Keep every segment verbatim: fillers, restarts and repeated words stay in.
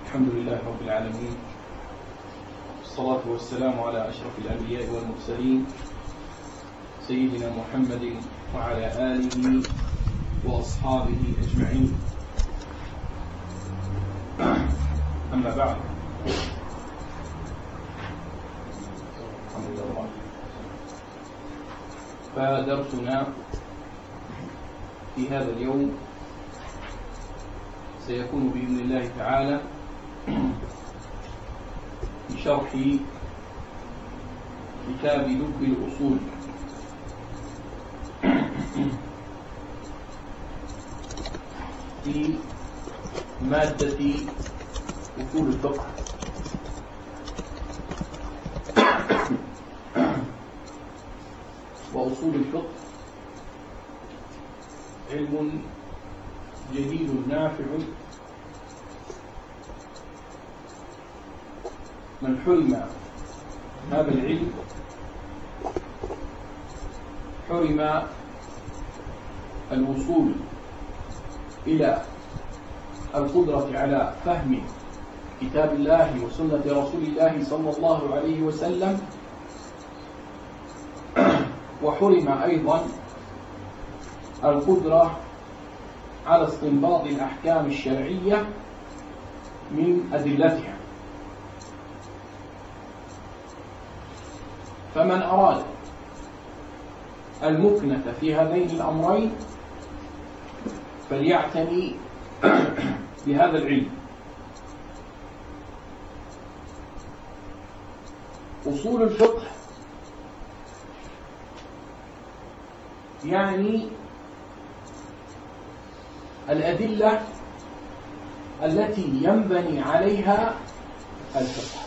الحمد لله رب العالمين، والصلاة والسلام على أشرف الأنبياء والمرسلين سيدنا محمد وعلى آله وأصحابه أجمعين. أما بعد، فدرسنا في هذا اليوم سيكون بإذن الله تعالى بشرح كتاب لب الأصول في مادة أصول الفقه. وأصول الفقه علم جديد نافع، من حرم هذا العلم حرم الوصول إلى القدرة على فهم كتاب الله وسنة رسول الله صلى الله عليه وسلم، وحرم أيضا القدرة على استنباط الأحكام الشرعية من أدلتها. فمن أراد المكنة في هذين الأمرين فليعتني بهذا العلم. أصول الفقه يعني الأدلة التي ينبني عليها الفقه،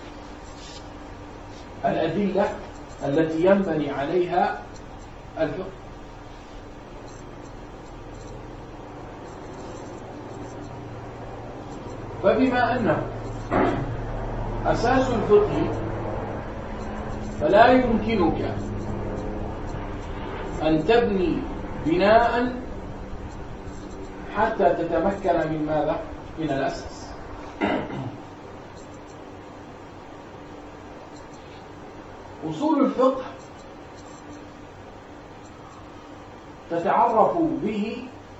الأدلة التي ينبني عليها الفقه. فبما أنه أساس الفقه فلا يمكنك أن تبني بناء حتى تتمكن من ماذا؟ من الأساس. أصول الفقه تتعرف به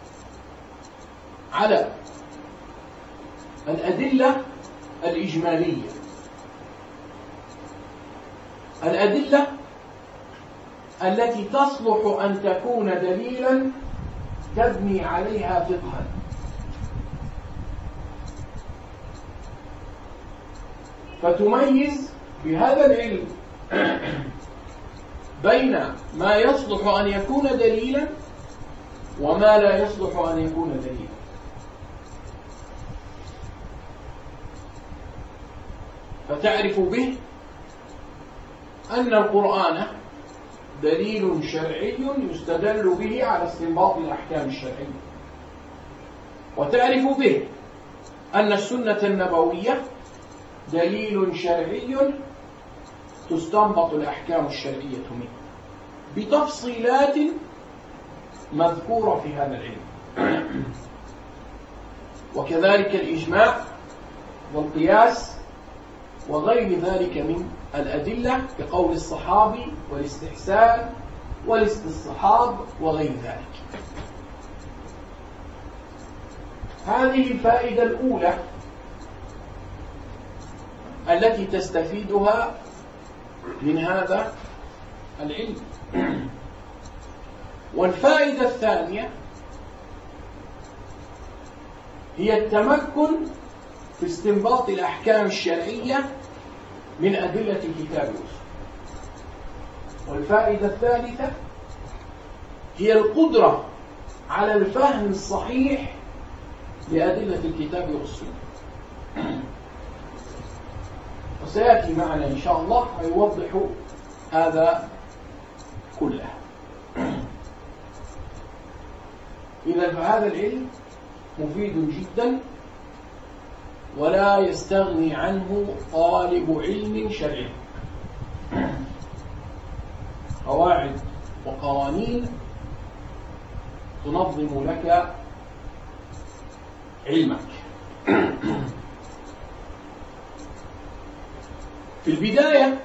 على الأدلة الإجمالية، الأدلة التي تصلح أن تكون دليلا تبني عليها فقها. فتميز بهذا العلم بين ما يصلح أن يكون دليلا وما لا يصلح أن يكون دليلا. فتعرف به أن القرآن دليل شرعي يستدل به على استنباط الأحكام الشرعية، وتعرف به أن السنة النبوية دليل شرعي تستنبط الأحكام الشرعية منه بتفصيلات مذكورة في هذا العلم. وكذلك الإجماع والقياس وغير ذلك من الأدلة كقول الصحابي والاستحسان والاستصحاب وغير ذلك. هذه الفائدة الأولى التي تستفيدها من هذا العلم. والفائدة الثانية هي التمكن في استنباط الأحكام الشرعية من أدلة الكتاب والسنة. والفائدة الثالثة هي القدرة على الفهم الصحيح لأدلة الكتاب والسنة. وسيأتي معنا إن شاء الله ويوضح هذا كله. إذا فهذا العلم مفيد جدا ولا يستغني عنه طالب علم شرعي. قواعد وقوانين تنظم لك علمك. في البداية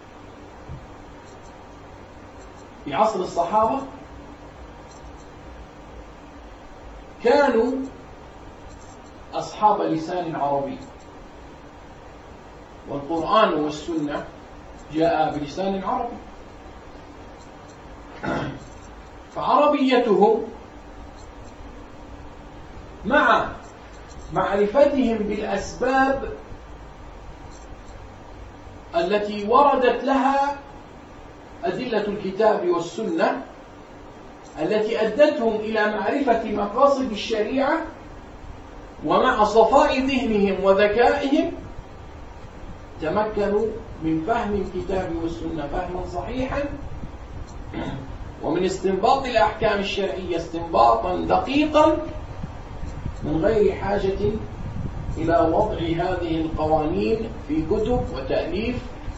في عصر الصحابة كانوا أصحاب لسان عربي، والقرآن والسنة جاء بلسان عربي، فعربيتهم مع معرفتهم بالأسباب التي وردت لها أدلة الكتاب والسنة التي أدتهم إلى معرفة مقاصد الشريعة، ومع صفاء ذهنهم وذكائهم تمكنوا من فهم الكتاب والسنة فهما صحيحا، ومن استنباط الأحكام الشرعية استنباطا دقيقا من غير حاجة إلى وضع هذه القوانين في كتب وتأليف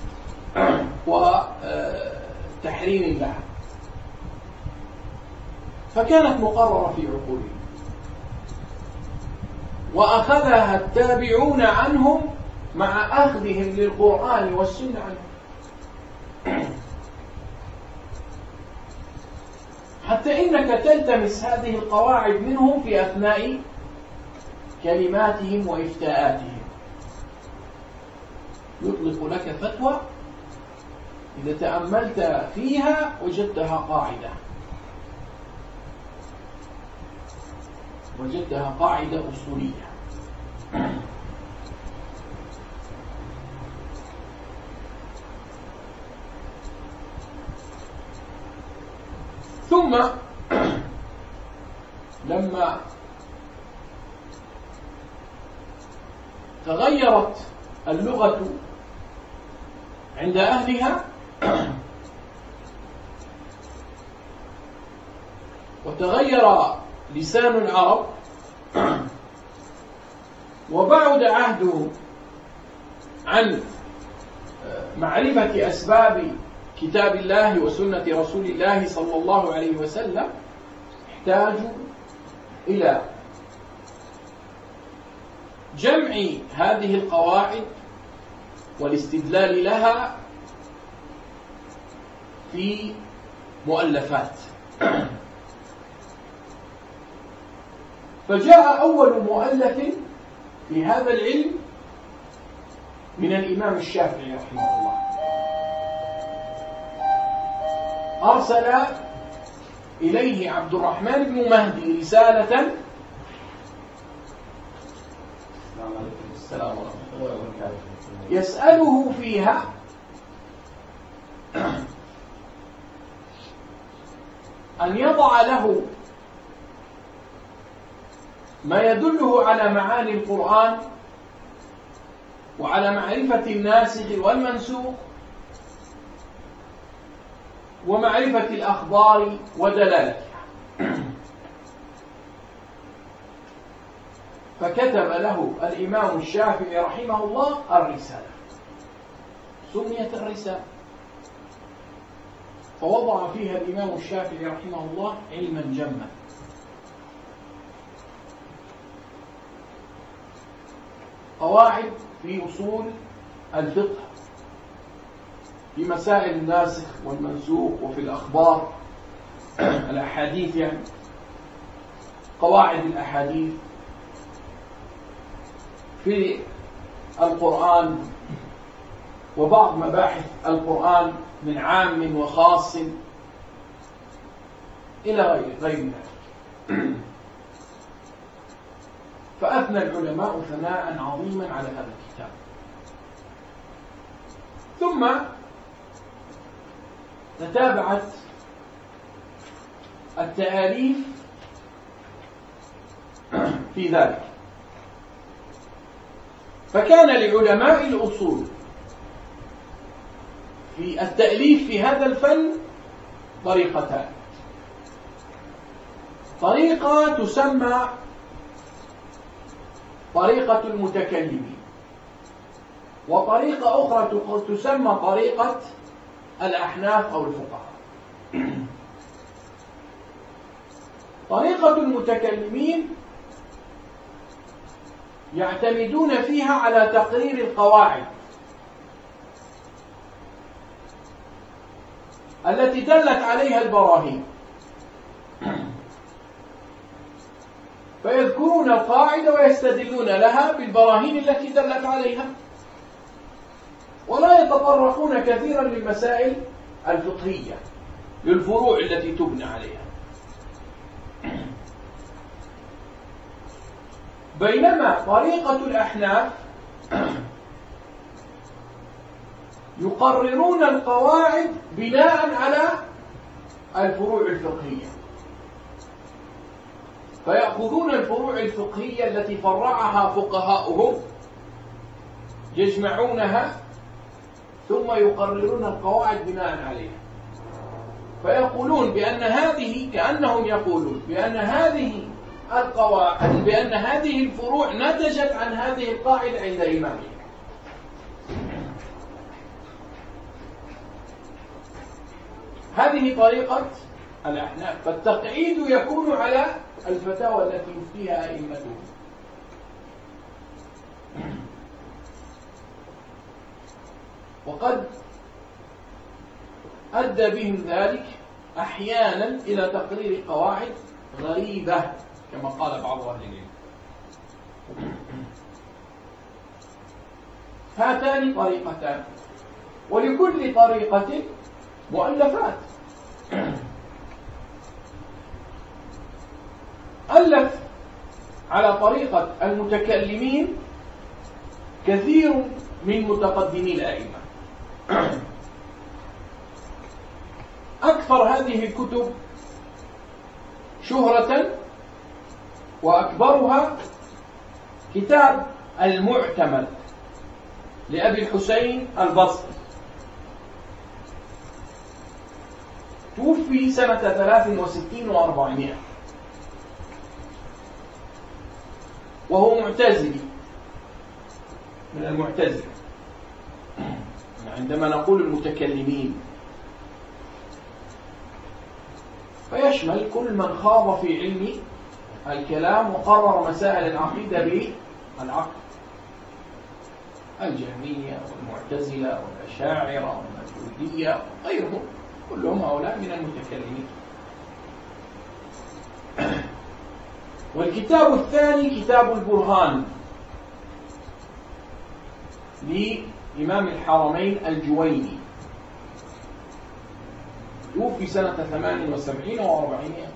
وتحرير لها، فكانت مقررة في عقولهم، وأخذها التابعون عنهم مع أخذهم للقرآن والسنة عنهم، حتى إنك تلتمس هذه القواعد منهم في أثناء كلماتهم وإفتاءاتهم. يطلق لك فتوى إذا تأملت فيها وجدتها قاعدة وجدتها قاعدة أصولية. ثم لما تغيرت اللغة عند أهلها وتغير لسان العرب وبعد عهدهم عن معرفة أسباب كتاب الله وسنة رسول الله صلى الله عليه وسلم، احتاجوا إلى جمع هذه القواعد والاستدلال لها في مؤلفات. فجاء أول مؤلف في هذا العلم من الإمام الشافعي رحمه الله، أرسل إليه عبد الرحمن بن مهدي رسالة السلام ورحمة الله وبركاته يسأله فيها أن يضع له ما يدله على معاني القرآن وعلى معرفة الناسخ والمنسوخ ومعرفة الأخبار ودلالتها. فكتب له الإمام الشافعي رحمه الله الرسالة، سميت الرسالة، فوضع فيها الإمام الشافعي رحمه الله علما جما، قواعد في أصول الفقه، في مسائل الناسخ والمنسوخ وفي الأخبار الأحاديث، يعني قواعد الأحاديث في القرآن وبعض مباحث القرآن من عام وخاص إلى غير ذلك. فأثنى العلماء ثناء عظيما على هذا الكتاب. ثم تتابعت التآليف في ذلك، فكان لعلماء الأصول في التأليف في هذا الفن طريقتان: طريقة تسمى طريقة المتكلمين، وطريقة أخرى تسمى طريقة الأحناف أو الفقهاء. طريقة المتكلمين يعتمدون فيها على تقرير القواعد التي دلت عليها البراهين، فيذكرون القاعدة ويستدلون لها بالبراهين التي دلت عليها، ولا يتطرقون كثيرا للمسائل الفقهية للفروع التي تبنى عليها. بينما طريقة الأحناف يقررون القواعد بناء على الفروع الفقهية، فيأخذون الفروع الفقهية التي فرعها فقهاؤهم يجمعونها ثم يقررون القواعد بناء عليها، فيقولون بأن هذه كأنهم يقولون بأن هذه القواعد بأن هذه الفروع نتجت عن هذه القاعدة عند إمامهم. هذه طريقة الأحناف، فالتقعيد يكون على الفتاوى التي يفتيها أئمتهم. وقد أدى بهم ذلك أحيانا إلى تقرير قواعد غريبة كما قال بعض أهل العلم. هاتان طريقتان، ولكل طريقة مؤلفات. ألف على طريقة المتكلمين كثير من متقدمي الأئمة. أكثر هذه الكتب شهرة وأكبرها كتاب المعتمد لأبي الحسين البصري، توفي سنة ثلاث وستين وأربعمائة، وهو معتزلي من المعتزلة. عندما نقول المتكلمين فيشمل كل من خاض في علم الكلام وقرر مسائل العقيدة بالعقل، الجهمية والمعتزلة والأشاعرة والماتريدية وغيرهم، كلهم هؤلاء من المتكلمين. والكتاب الثاني كتاب البرهان لإمام الحرمين الجويني، توفي سنة ثمان وسبعين وأربعمائة.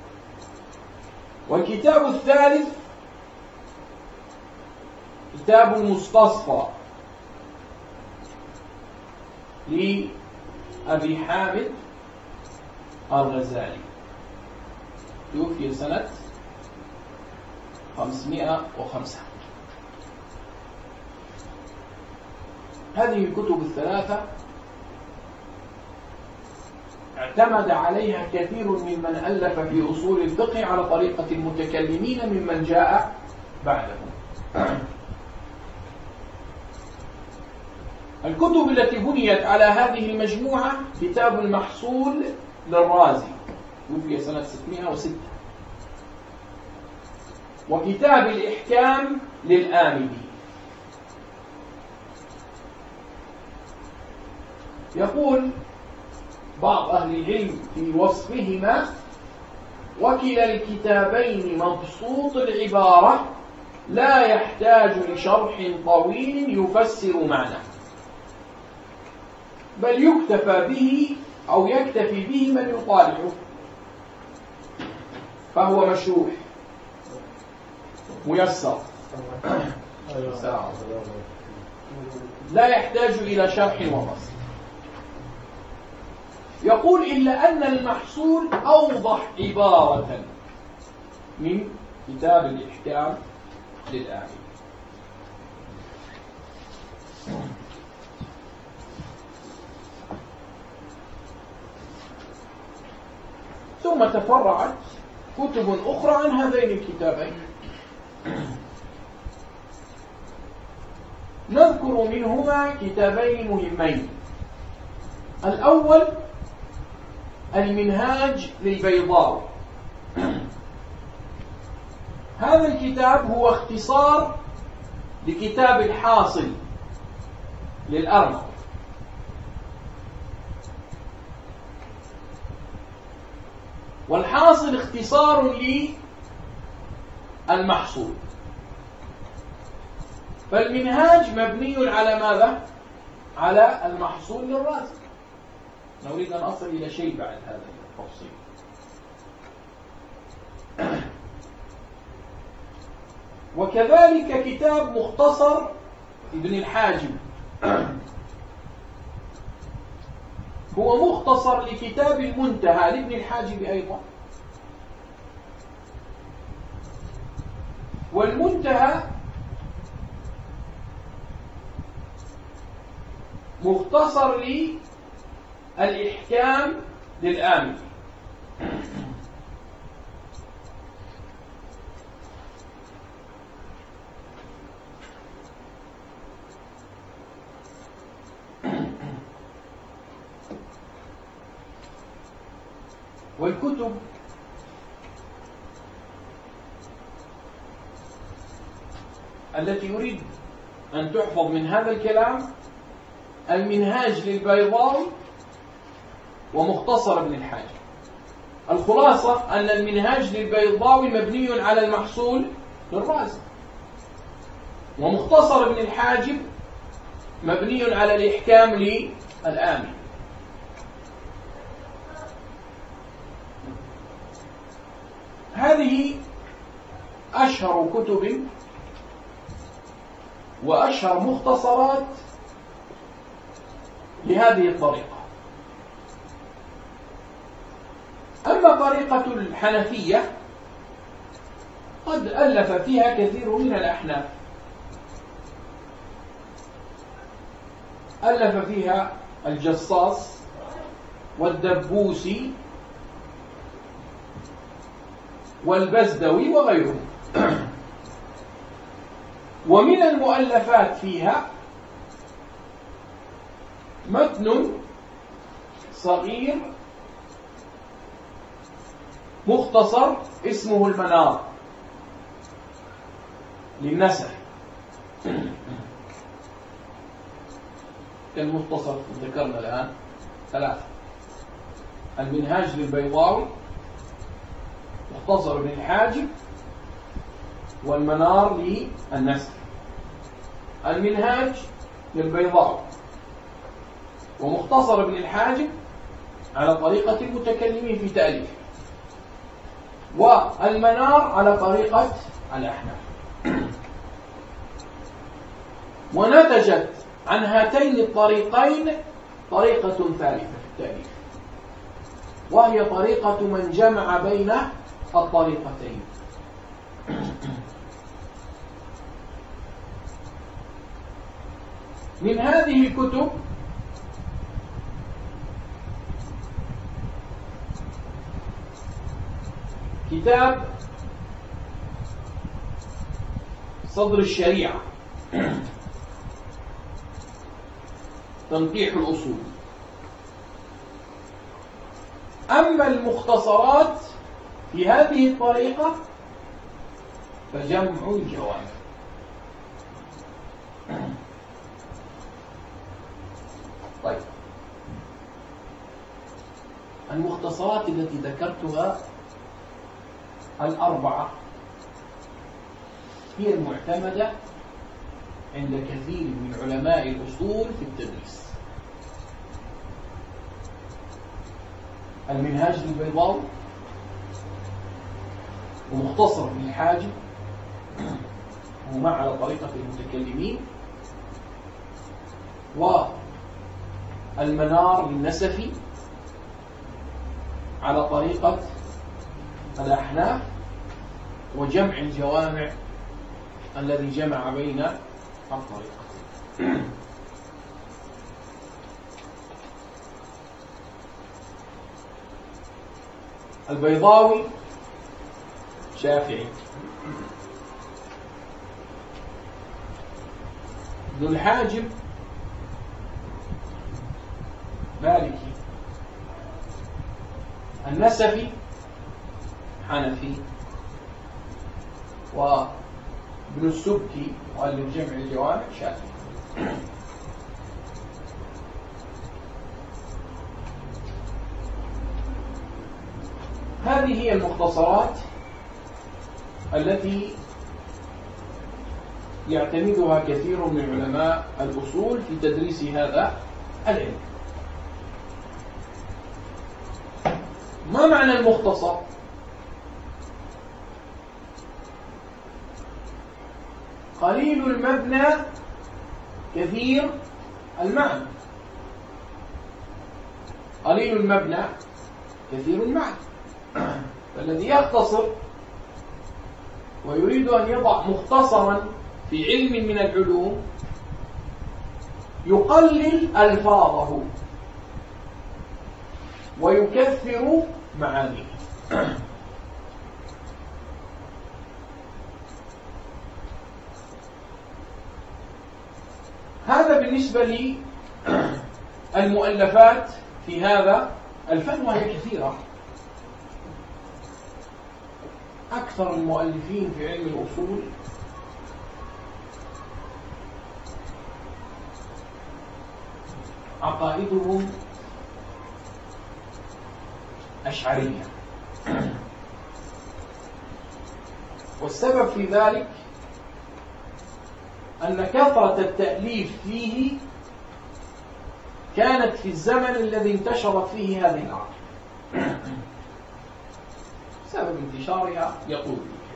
والكتاب الثالث كتاب المستصفى لأبي حامد الغزالي، توفي سنة خمسمائة وخمسة. هذه الكتب الثلاثة اعتمد عليها كثير ممن ألف في أصول الفقه على طريقة المتكلمين ممن جاء بعدهم. الكتب التي بنيت على هذه المجموعة كتاب المحصول للرازي، توفي سنة ستمائة وستة، وكتاب الإحكام للآمدي. يقول بعض أهل العلم في وصفهما: وكلا الكتابين مبسوط العبارة لا يحتاج لشرح طويل يفسر معناه، بل يكتفى به أو يكتفي به من يطالعه، فهو مشروح ميسر لا يحتاج إلى شرح وفصل. يقول: إلا أن المحصول أوضح عبارة من كتاب الإحكام للآمدي. ثم تفرعت كتب أخرى عن هذين الكتابين، نذكر منهما كتابين مهمين. الأول المنهاج للبيضاوي. هذا الكتاب هو اختصار لكتاب الحاصل للأرمطي. والحاصل اختصار للمحصول. فالمنهاج مبني على ماذا؟ على المحصول للرازق. نريد أن أصل إلى شيء بعد هذا التفصيل. وكذلك كتاب مختصر ابن الحاجب هو مختصر لكتاب المنتهى لابن الحاجب أيضا. والمنتهى مختصر للإحكام للآمل. والكتب التي يريد أن تحفظ من هذا الكلام: المنهاج للبيضاوي ومختصر ابن الحاجب. الخلاصة أن المنهاج للبيضاوي مبني على المحصول للرازق، ومختصر ابن الحاجب مبني على الإحكام للآمل. هذه أشهر كتب وأشهر مختصرات لهذه الطريقة. أما طريقة الحنفية قد ألف فيها كثير من الأحناف. ألف فيها الجصاص والدبوسي والبزدوي وغيرهم. ومن المؤلفات فيها متن صغير مختصر اسمه المنار للنسف. المختصر ذكرنا الآن ثلاثة: المنهاج للبيضاوي، مختصر ابن الحاجب، والمنار للنسف. المنهاج للبيضاوي ومختصر ابن الحاجب على طريقة المتكلمين في تأليفه، والمنار على طريقة الأحناف. ونتجت عن هاتين الطريقين طريقة ثالثة في التأليف، وهي طريقة من جمع بين الطريقتين. من هذه الكتب كتاب صدر الشريعة تنقيح الأصول. أما المختصرات في هذه الطريقة فجمع الجوامع. طيب، المختصرات التي ذكرتها الأربعة هي المعتمدة عند كثير من علماء الأصول في التدريس: المنهاج للبيضاوي، ومختصر ابن الحاجب وما على طريقة المتكلمين، والمنار للنسفي على طريقة الأحناف، وجمع الجوامع الذي جمع بين الطريقتين. البيضاوي شافعي، ابن الحاجب مالكي، النسفي حنفي، وابن السبكي مؤلف جمع الجوامع شافعي. هذه هي المختصرات التي يعتمدها كثير من علماء الأصول في تدريس هذا العلم. ما معنى المختصر؟ قليل المبنى كثير المعنى. قليل المبنى كثير المعنى. فالذي يختصر ويريد أن يضع مختصرا في علم من العلوم يقلل ألفاظه ويكثر معانيه. هذا بالنسبة للمؤلفات في هذا الفن، وهي كثيرة. أكثر المؤلفين في علم الأصول عقائدهم أشعرية، والسبب في ذلك أن كثرة التأليف فيه كانت في الزمن الذي انتشرت فيه هذه العقيدة. سبب انتشارها يطول.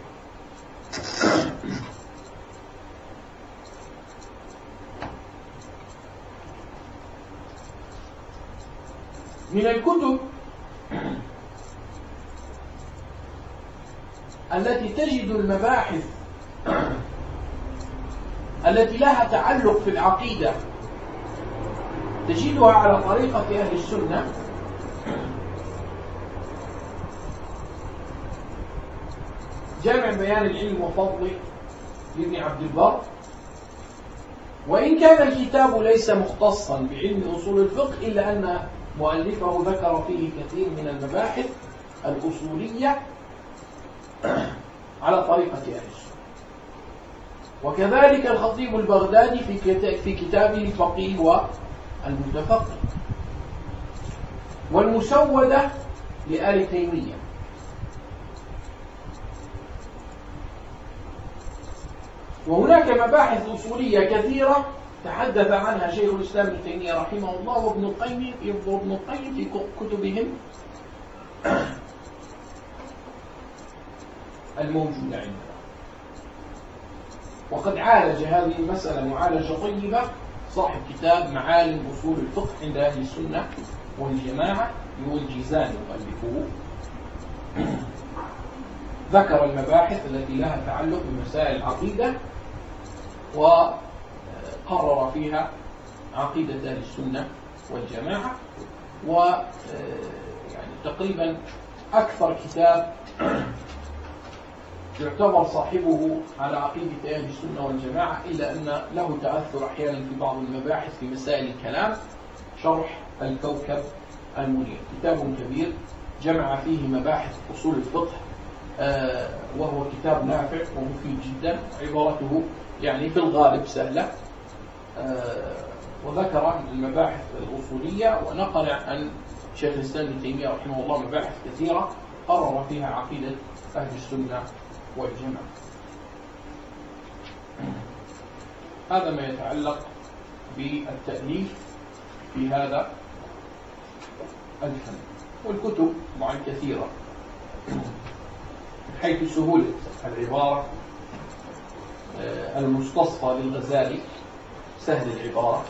من الكتب التي تجد المباحث التي لها تعلق في العقيدة تجدها على طريقة أهل السنة جامع بيان العلم وفضله لابن عبد البر. وإن كان الكتاب ليس مختصا بعلم أصول الفقه إلا أن مؤلفه ذكر فيه كثير من المباحث الأصولية على طريقة أهل السنة. وكذلك الخطيب البغدادي في كتابه الفقيه والمتفقه، والمسودة لآل تيمية. وهناك مباحث أصولية كثيرة تحدث عنها شيخ الإسلام ابن تيمية رحمه الله وابن القيم وابن القيم في كتبهم الموجودة عندنا. وقد عالج هذه المسألة معالجة طيبة صاحب كتاب معالم أصول الفقه عند أهل السنة والجماعة هو الجيزاني مؤلفه. ذكر المباحث التي لها تعلق بمسائل العقيدة وقرر فيها عقيدة أهل السنة والجماعة. و يعني تقريبا أكثر كتاب يعتبر صاحبه على عقيدة أهل السنة والجماعة، إلا أن له تأثر أحيانا في بعض المباحث في مسائل الكلام، شرح الكوكب المنير. كتاب كبير جمع فيه مباحث أصول الفقه، آه وهو كتاب نافع ومفيد جدا، عبارته يعني في الغالب سهلة. آه وذكر المباحث الأصولية ونقل عن شيخ الإسلام ابن تيمية رحمه الله مباحث كثيرة قرر فيها عقيدة أهل السنة والجماعة. هذا ما يتعلق بالتأليف في هذا الفن. والكتب طبعا كثيرة حيث سهولة العبارة. المستصفى للغزالي سهل العبارة.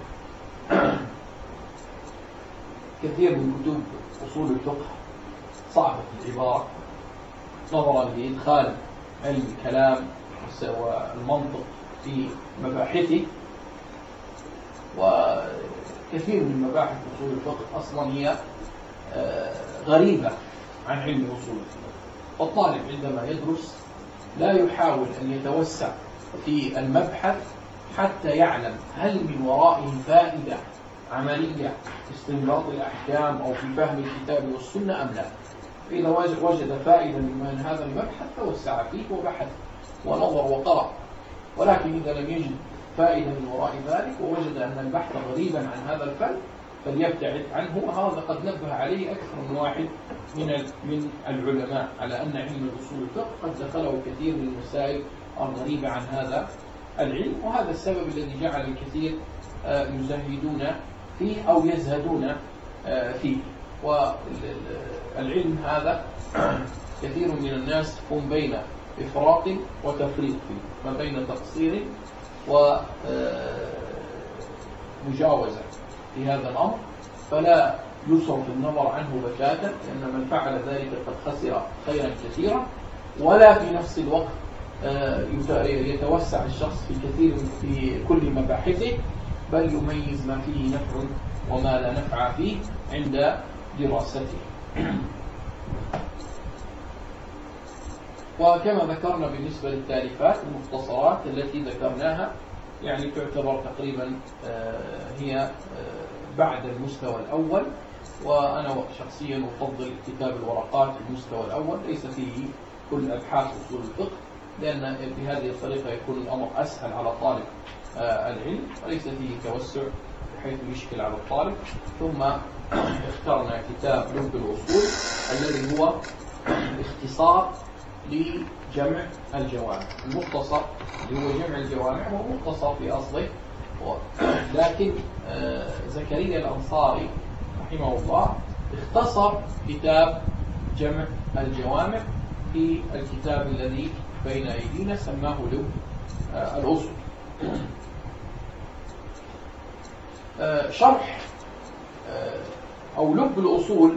كثير من كتب أصول الفقه صعبة العبارة نظرا لإدخال علم الكلام والمنطق في مباحثه. وكثير من مباحث أصول الفقه أصلا هي غريبة عن علم أصول الفقه. والطالب عندما يدرس لا يحاول أن يتوسع في المبحث حتى يعلم هل من ورائه فائدة عملية في استنباط الأحكام أو في فهم الكتاب والسنة أم لا. إذا وجد فائدة من هذا المبحث توسع فيه وبحث ونظر وقرأ. ولكن إذا لم يجد فائدة من وراء ذلك ووجد أن البحث غريبا عن هذا الفن فليبتعد عنه. وهذا قد نبه عليه أكثر من واحد من من العلماء على أن علم الأصول الفقه قد دخله كثير من المسائل الغريبة عن هذا العلم، وهذا السبب الذي جعل الكثير يزهدون فيه أو يزهدون فيه. والعلم هذا كثير من الناس هم بين إفراط وتفريط فيه، ما بين تقصير ومجاوزة في هذا الأمر، فلا يصرف النظر عنه بتاتا، لأن من فعل ذلك قد خسر خيرا كثيرا، ولا في نفس الوقت يتوسع الشخص في كثير في كل مباحثه، بل يميز ما فيه نفع وما لا نفع فيه عند دراسته. وكما ذكرنا بالنسبة للتاليفات المختصرات التي ذكرناها يعني تعتبر تقريبا هي بعد المستوى الأول، وأنا شخصيا أفضل كتاب الورقات في المستوى الأول، ليس فيه كل أبحاث أصول الفقه، لأن بهذه الطريقة يكون الأمر أسهل على طالب العلم وليس فيه توسع بحيث يشكل على الطالب. ثم اخترنا كتاب لب الأصول الذي هو اختصار لجمع الجوامع، المختصر اللي هو جمع الجوامع هو مختصر في أصله، لكن زكريا الأنصاري رحمه الله اختصر كتاب جمع الجوامع في الكتاب الذي بين أيدينا سماه لب الأصول. شرح أو لب الأصول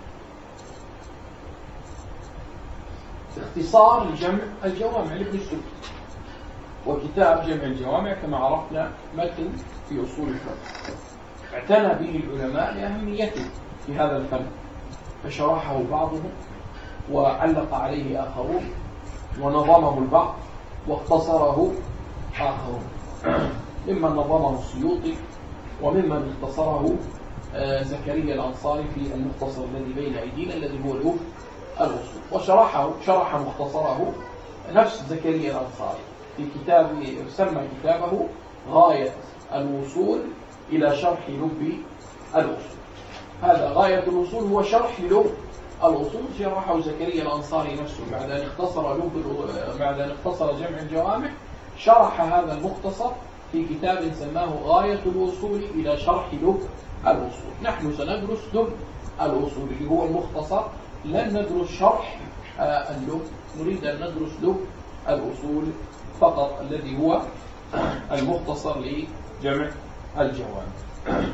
اختصار لجمع الجوامع لابن السبكي، وكتاب جمع الجوامع كما عرفنا متن في أصول الفقه اعتنى به العلماء لأهميته في هذا الفن، فشرحه بعضهم وعلق عليه آخرون ونظمه البعض واختصره آخرون، ممن نظمه السيوطي وممن اختصره زكريا الأنصاري في المختصر الذي بين أيدينا الذي هو لب الأصول. وشرحه شرح مختصره نفس زكريا الأنصاري في كتاب سمى كتابه غاية الوصول إلى شرح لب الأصول. هذا غاية الوصول هو شرح لب الأصول، شرحه زكريا الأنصاري نفسه بعد أن اختصر لب بعد أن اختصر جمع الجوامع، شرح هذا المختصر في كتاب سماه غاية الوصول إلى شرح لب الأصول. نحن سندرس لب الأصول اللي هو المختصر، لن ندرس شرح اللب، نريد أن ندرس لب الأصول فقط الذي هو المختصر لجمع الجوامع.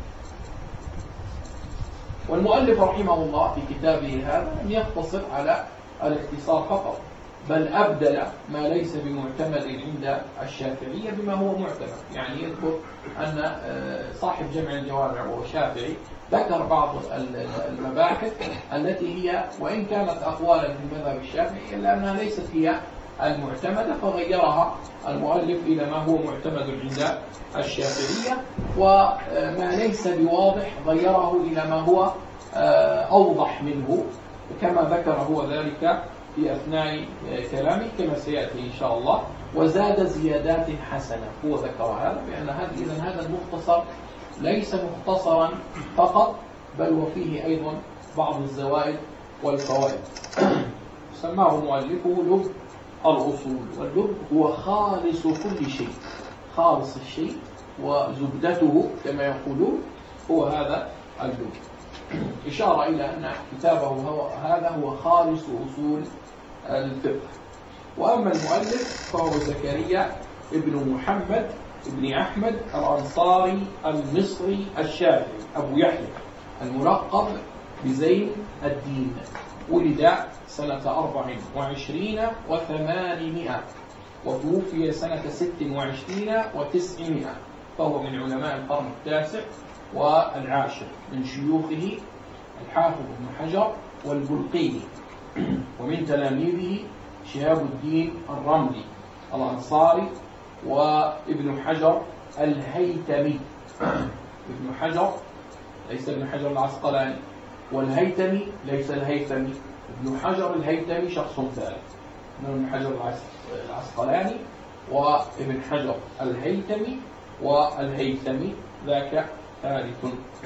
والمؤلف رحمه الله في كتابه هذا لم يقتصر على الاختصار فقط، بل أبدل ما ليس بمعتمد عند الشافعية بما هو معتمد. يعني يذكر أن صاحب جمع الجوامع وهو شافعي ذكر بعض المباحث التي هي وإن كانت أقوالا في المذهب الشافعي إلا أنها ليست هي المعتمدة، فغيرها المؤلف إلى ما هو معتمد عند الشافعية، وما ليس بواضح غيره إلى ما هو أوضح منه، كما ذكر هو ذلك في أثناء كلامه كما سيأتي إن شاء الله. وزاد زيادات حسنة، هو ذكر هذا بأن هذا إذن هذا المختصر ليس مختصرا فقط، بل وفيه أيضا بعض الزوائد والفوائد. سماه مؤلفه لب الأصول، واللب هو خالص كل شيء، خالص الشيء وزبدته كما يقولون، هو هذا اللب. إشارة إلى أن كتابه هو هذا هو خالص أصول الفقه. وأما المؤلف فهو زكريا ابن محمد ابن أحمد الأنصاري المصري الشافعي أبو يحيى الملقب بزين الدين، ولد سنة أربع وعشرين وثمانمائة وتوفي سنة ست وعشرين وتسعمائة، فهو من علماء القرن التاسع والعاشر، من شيوخه الحافظ ابن حجر والبلقيني، ومن تلاميذه شهاب الدين الرملي الأنصاري وابن حجر الهيتمي. ابن حجر ليس ابن حجر العسقلاني، والهيتمي ليس الهيثمي. ابن حجر الهيتمي شخص ثالث، ابن حجر العسقلاني وابن حجر الهيتمي والهيثمي ذاك ثالث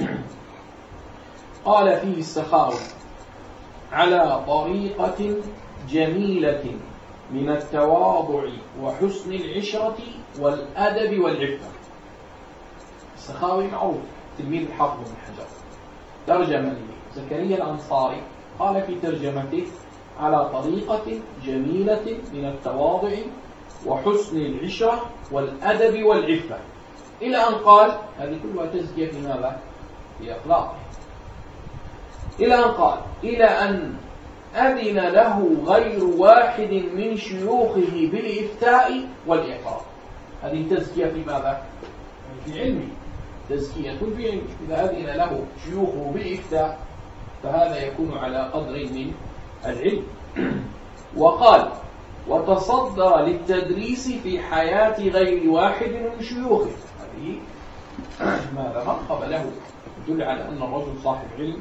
قال فيه السخاوي: على طريقة جميلة من التواضع وحسن العشرة والأدب والعفة. السخاوي معروف تلميذ الحافظ بن حجر، ترجم له زكريا الأنصاري قال في ترجمته: على طريقة جميلة من التواضع وحسن العشرة والأدب والعفة، إلى أن قال هذه كلها تزكية في ماذا؟ في أخلاقه. إلى أن قال: إلى أن أذن له غير واحد من شيوخه بالإفتاء والإقرار. هذه تزكية في ماذا؟ في علمه، تزكية في علمه. إذا أذن له شيوخه بالإفتاء فهذا يكون على قدر من العلم. وقال: وتصدر للتدريس في حياة غير واحد من شيوخه. هذه ماذا منقب له، يدل على أن الرجل صاحب علم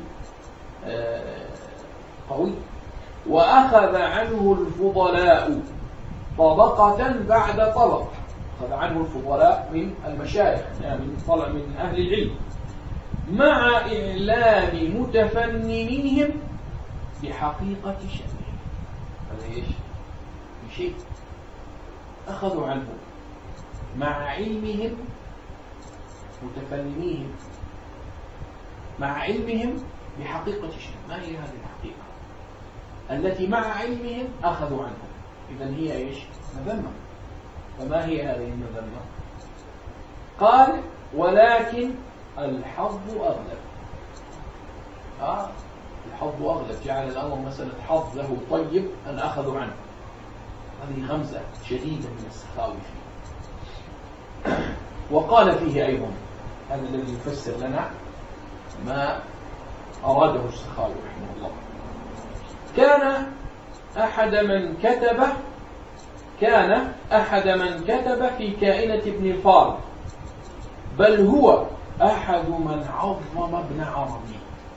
قوي. وأخذ عنه الفضلاء طبقة بعد طبق، أخذ عنه الفضلاء من المشايخ، يعني من طلع من أهل العلم، مع إعلام متفننهم بحقيقة شأنه. هذا إيش؟ شيء أخذوا عنه مع علمهم، متفننيهم مع علمهم بحقيقة شيء. ما هي هذه الحقيقة التي مع علمهم أخذوا عنها؟ إذن هي إيش؟ مذمة. فما هي هذه المذمة؟ قال: ولكن الحظ أغلب. آه الحظ أغلب، جعل الأمر مسألة حظ له طيب أن أخذوا عنه. هذه غمزة شديدة من السخاوي فيه. وقال فيه أيضا، هذا الذي يفسر لنا ما أراده السخاوي رحمه الله: كان أحد من كتب كان أحد من كتب في كائنة ابن الفارض، بل هو أحد من عظم ابن عربي.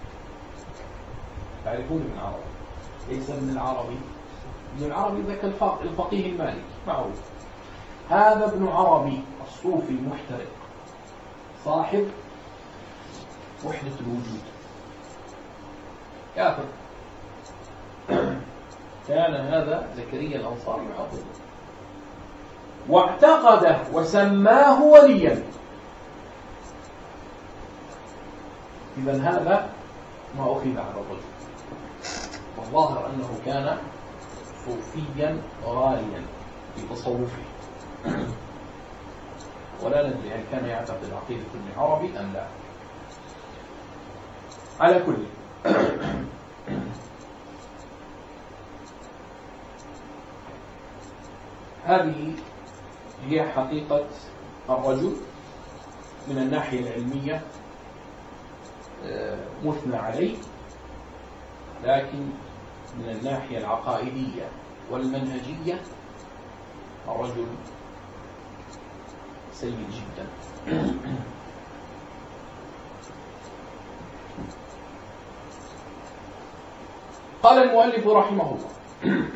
تعرفون ابن عربي؟ ليس ابن العربي، ابن العربي ذاك الفقيه المالكي معروف. هذا ابن عربي الصوفي المحترق صاحب وحدة الوجود، كافر. كان هذا زكريا الأنصاري معروف، واعتقده وسماه وليا. إذن هذا ما أخذ على الرجل، والظاهر أنه كان صوفيا غاليا في تصوفه، ولا ندري هل كان يعتقد عقيدة ابن عربي أم لا. على كل هذه هي حقيقة الرجل من الناحية العلمية مثنى عليه، لكن من الناحية العقائدية والمنهجية الرجل سيء جدا. قال المؤلف رحمه الله: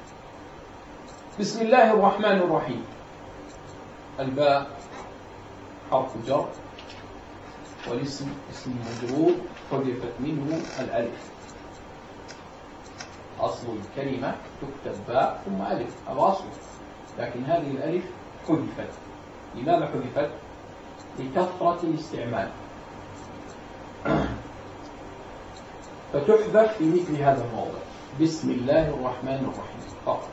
بسم الله الرحمن الرحيم. الباء حرف جر، والاسم اسم مجرور حذفت منه الألف. أصل الكلمة تكتب باء ثم ألف، هذا أصله، لكن هذه الألف حذفت. لماذا حذفت؟ لكثرة الاستعمال، فتحذف في مثل هذا الموضع: بسم الله الرحمن الرحيم فقط.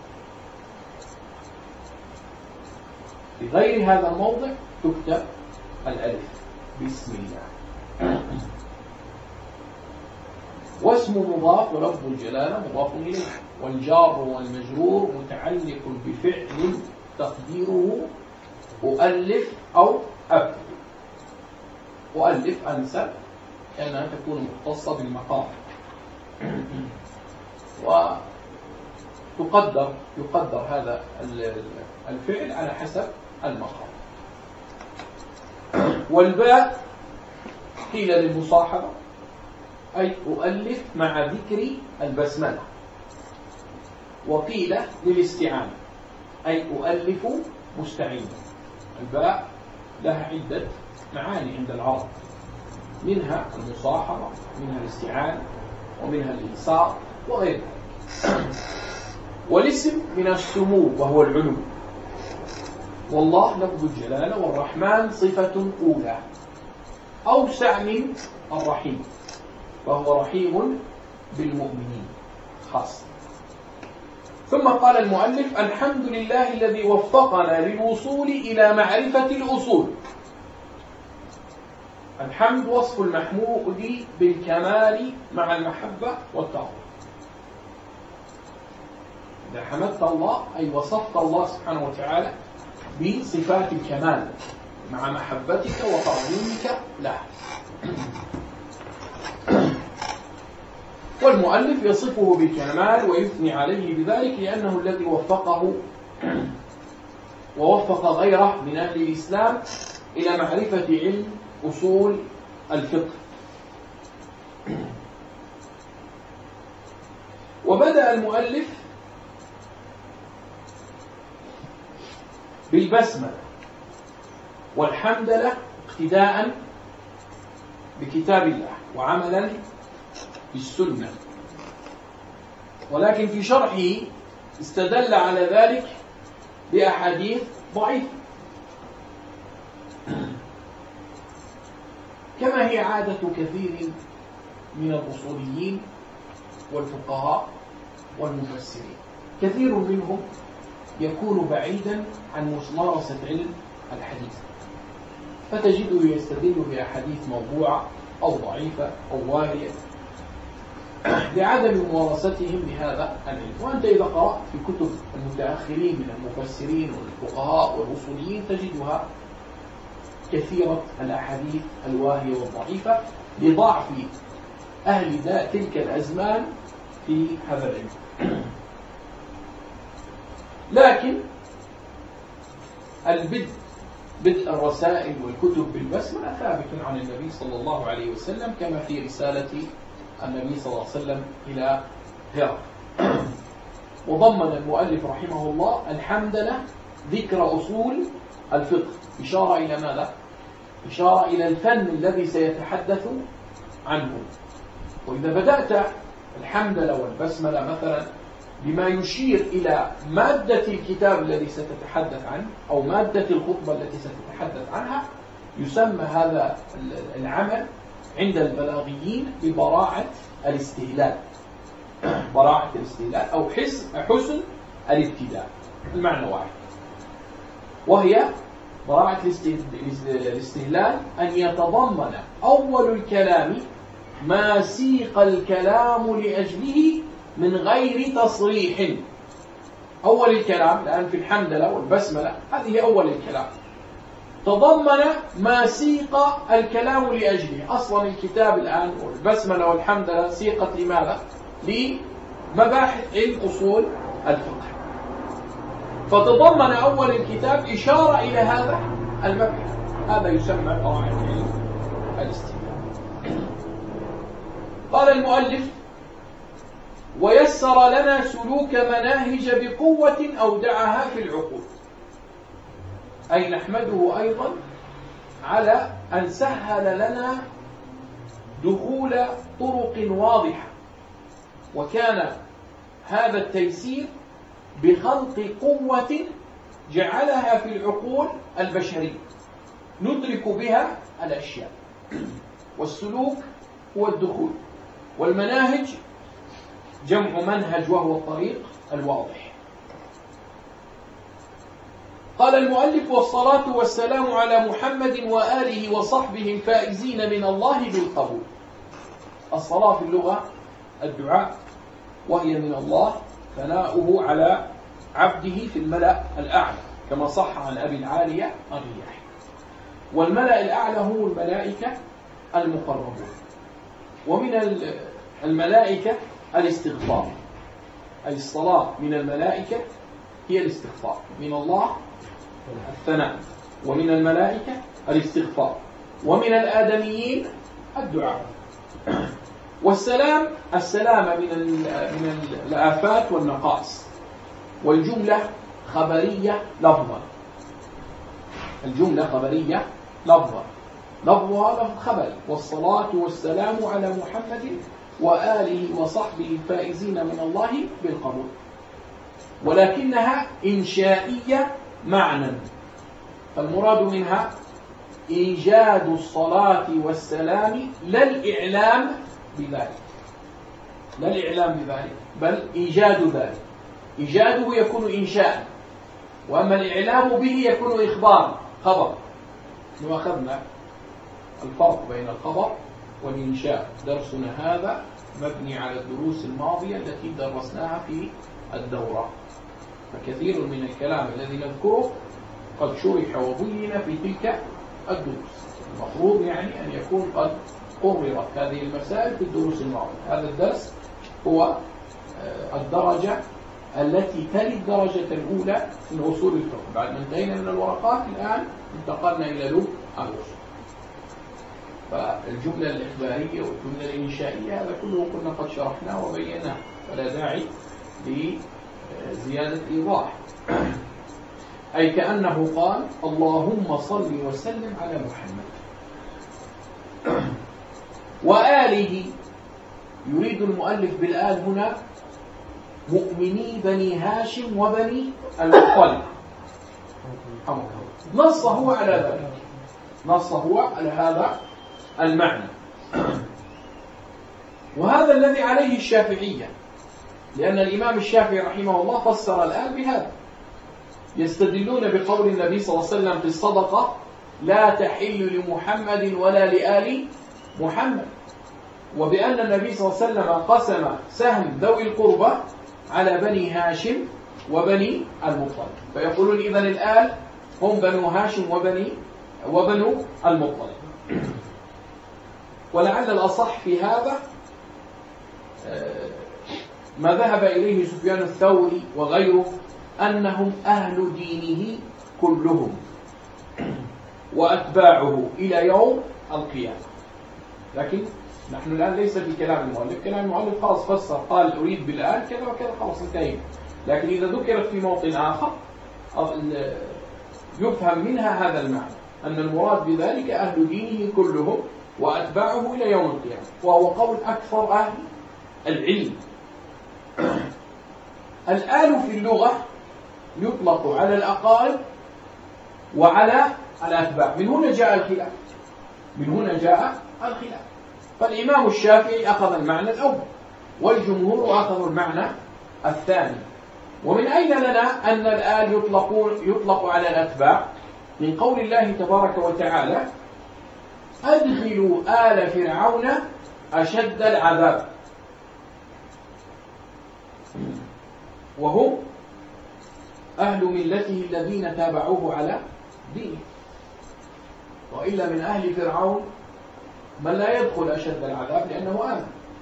في غير هذا الموضع تكتب الألف بسم الله. واسم مضاف ولفظ الجلالة مضاف إليه، والجار والمجرور متعلق بفعل تقديره أؤلف أو أكتب. أؤلف أنسب لأنها تكون مختصة بالمقام، وتقدر يقدر هذا الفعل على حسب المقام. والباء قيل للمصاحبة، أي أؤلف مع ذكر البسملة، وقيل للاستعانة، أي أؤلف مستعينا. الباء لها عدة معاني عند العرب، منها المصاحبة، منها الاستعانة، ومنها الإنصات وغير ذلك. والاسم من السمو وهو العلو، والله لفظ الجلالة، والرحمن صفة أولى أوسع من الرحيم، فهو رحيم بالمؤمنين خاصة. ثم قال المؤلف: الحمد لله الذي وفقنا للوصول إلى معرفة الأصول. الحمد وصف المحمود بالكمال مع المحبة والتعظيم. إذا حمدت الله أي وصفت الله سبحانه وتعالى بصفات الكمال مع محبتك وتعظيمك له. والمؤلف يصفه بالكمال ويثني عليه بذلك لأنه الذي وفقه ووفق غيره من أهل الإسلام إلى معرفة علم أصول الفقه. وبدأ المؤلف بالبسملة والحمدلله اقتداء بكتاب الله وعملا بالسنة، ولكن في شرحه استدل على ذلك بأحاديث ضعيفة، كما هي عادة كثير من الأصوليين والفقهاء والمفسرين. كثير منهم يكون بعيدا عن ممارسة علم الحديث، فتجده يستدل بأحاديث موضوعة أو ضعيفة أو واهية لعدم ممارستهم لهذا العلم. وأنت إذا قرأت في كتب المتأخرين من المفسرين والفقهاء والأصوليين تجدها كثيرة الأحاديث الواهية والضعيفة لضعف أهل تلك الأزمان في هذا العلم. لكن البدء بدء الرسائل والكتب بالبسملة ثابت عن النبي صلى الله عليه وسلم، كما في رسالة النبي صلى الله عليه وسلم إلى هرقل. وضمن المؤلف رحمه الله الحمدلله ذكر أصول الفقه، إشارة إلى ماذا؟ إشارة إلى الفن الذي سيتحدث عنه. وإذا بدأت الحمدلله والبسملة مثلا بما يشير إلى مادة الكتاب الذي ستتحدث عنه أو مادة الخطبة التي ستتحدث عنها، يسمى هذا العمل عند البلاغيين ببراعة الاستهلال، براعة الاستهلال أو حسن الابتداء، المعنى واحد، وهي براعة الاستهلال أن يتضمن أول الكلام ما سيق الكلام لأجله من غير تصريح. أول الكلام الآن في الحمدلله والبسملة هذه أول الكلام، تضمن ما سيق الكلام لأجله. أصلا الكتاب الآن والبسملة والحمدلله سيقت لماذا؟ لمباحث علم أصول الفقه، فتضمن أول الكتاب إشارة إلى هذا المبحث، هذا يسمى براعة علم الاستهلال. قال المؤلف: ويسر لنا سلوك مناهج بقوة أودعها في العقول، أي نحمده أيضا على أن سهل لنا دخول طرق واضحة، وكان هذا التيسير بخلق قوة جعلها في العقول البشرية ندرك بها الأشياء. والسلوك هو الدخول، والمناهج جمع منهج وهو الطريق الواضح. قال المؤلف: والصلاة والسلام على محمد وآله وصحبه الفائزين من الله بالقبول. الصلاة في اللغة الدعاء، وهي من الله ثناؤه على عبده في الملأ الأعلى، كما صح عن أبي العالية الرياحي. والملأ الأعلى هم الملائكة المقربون. ومن الملائكة الاستغفار، أي الصلاة من الملائكة هي الاستغفار، من الله الثناء، ومن الملائكة الاستغفار، ومن الآدميين الدعاء. والسلام السلامة من من الآفات والنقائص. والجملة خبرية لفظا، الجملة خبرية لفظا، لفظها لفظ خبر: والصلاة والسلام على محمد وآله وصحبه الفائزين من الله بالقبول. ولكنها إنشائية معنى، فالمراد منها إيجاد الصلاة والسلام لا الإعلام بذلك، لا الإعلام بذلك، بل إيجاد ذلك. إيجاده يكون إنشاء، وأما الإعلام به يكون إخبار، خبر. نحن أخذنا الفرق بين الخبر والإنشاء. درسنا هذا مبني على الدروس الماضية التي درسناها في الدورة، فكثير من الكلام الذي نذكره قد شرح وبين في تلك الدروس. المفروض يعني أن يكون قد قررت هذه المسائل في الدروس الماضية. هذا الدرس هو الدرجة التي تلي الدرجة الأولى من أصول الفقه. بعد ما انتهينا من الورقات الآن انتقلنا إلى لب الأصول. فالجملة الإخبارية والجملة الإنشائية هذا كله كنا قد شرحناه وبيناه، فلا داعي لزيادة إيضاح. أي كأنه قال: اللهم صل وسلم على محمد وآله. يريد المؤلف بالآل هنا مؤمني بني هاشم وبني المطلب. نص هو على ذلك، نص هو على هذا المعنى. وهذا الذي عليه الشافعية، لأن الإمام الشافعي رحمه الله فسر الآل بهذا. يستدلون بقول النبي صلى الله عليه وسلم في الصدقة: لا تحل لمحمد ولا لآل محمد، وبأن النبي صلى الله عليه وسلم قسم سهم ذوي القربى على بني هاشم وبني المطلب، فيقولون إذن الآل هم بنو هاشم وبني وبنو المطلب. ولعل الأصح في هذا ما ذهب إليه سفيان الثوري وغيره، أنهم أهل دينه كلهم وأتباعه إلى يوم القيامة. لكن نحن الآن ليس في كلام المؤلف، كلام المؤلف خلاص فسر، قال أريد بالآل كذا وكذا، خلاص انتهينا. لكن إذا ذكرت في موطن آخر يفهم منها هذا المعنى، أن المراد بذلك أهل دينه كلهم وأتباعه إلى يوم القيامة، وهو قول أكثر أهل العلم. الآل في اللغة يطلق على الأقارب وعلى الأتباع، من هنا جاء الخلاف، من هنا جاء الخلاف. فالإمام الشافعي أخذ المعنى الأول، والجمهور أخذوا المعنى الثاني. ومن أين لنا أن الآل يطلق, يطلق على الأتباع؟ من قول الله تبارك وتعالى: أدخلوا آل فرعون أشد العذاب، وهم أهل ملته الذين تابعوه على دينه. وإلا من أهل فرعون من لا يدخل أشد العذاب لأنه آمن.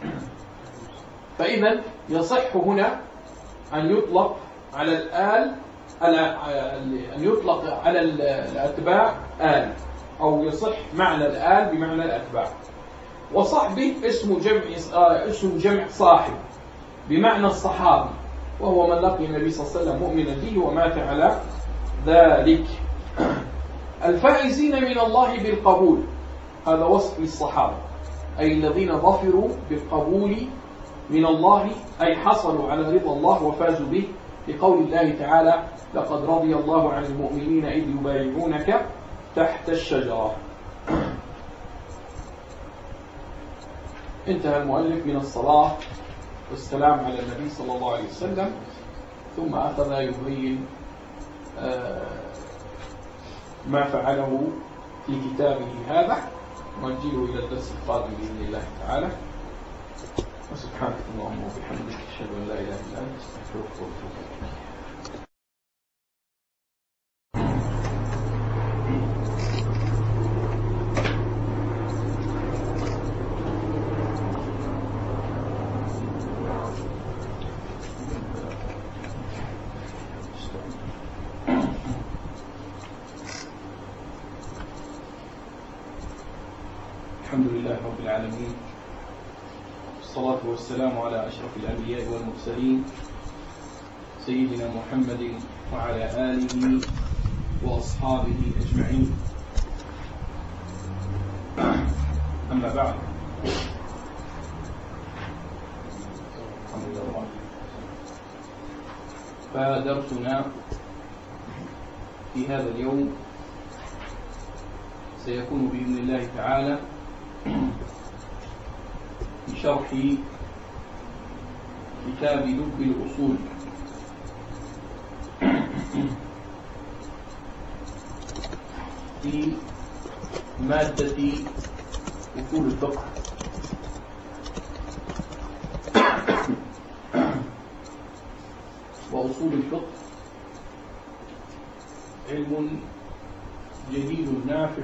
فإذا يصح هنا أن يطلق على الآل أن يطلق على الأتباع آل، أو يصح معنى الآل بمعنى الأتباع. وصحبه اسم جمع اسم جمع صاحب بمعنى الصحابي، وهو من لقي النبي صلى الله عليه وسلم مؤمنا به ومات على ذلك. الفائزين من الله بالقبول، هذا وصف للصحابة، أي الذين ظفروا بالقبول من الله، أي حصلوا على رضا الله وفازوا به، لقول الله تعالى: لقد رضي الله عن المؤمنين إذ يبايعونك تحت الشجرة. انتهى المؤلف من الصلاة والسلام على النبي صلى الله عليه وسلم، ثم أخذ يبين ما فعله في كتابه هذا، ونجيله إلى الدرس القادم بإذن الله تعالى. وسبحانك اللهم وبحمدك، أشهد أن لا إله إلا أنت، أستغفرك وأتوب إليك. الحمد لله رب العالمين، والصلاة والسلام على أشرف الأنبياء والمرسلين، سيدنا محمد وعلى آله وأصحابه أجمعين. أما بعد، الحمد لله، فدرسنا في هذا اليوم سيكون بإذن الله تعالى بشرح كتاب لب الأصول في مادة أصول الفقه. وأصول الفقه علم جديد نافع،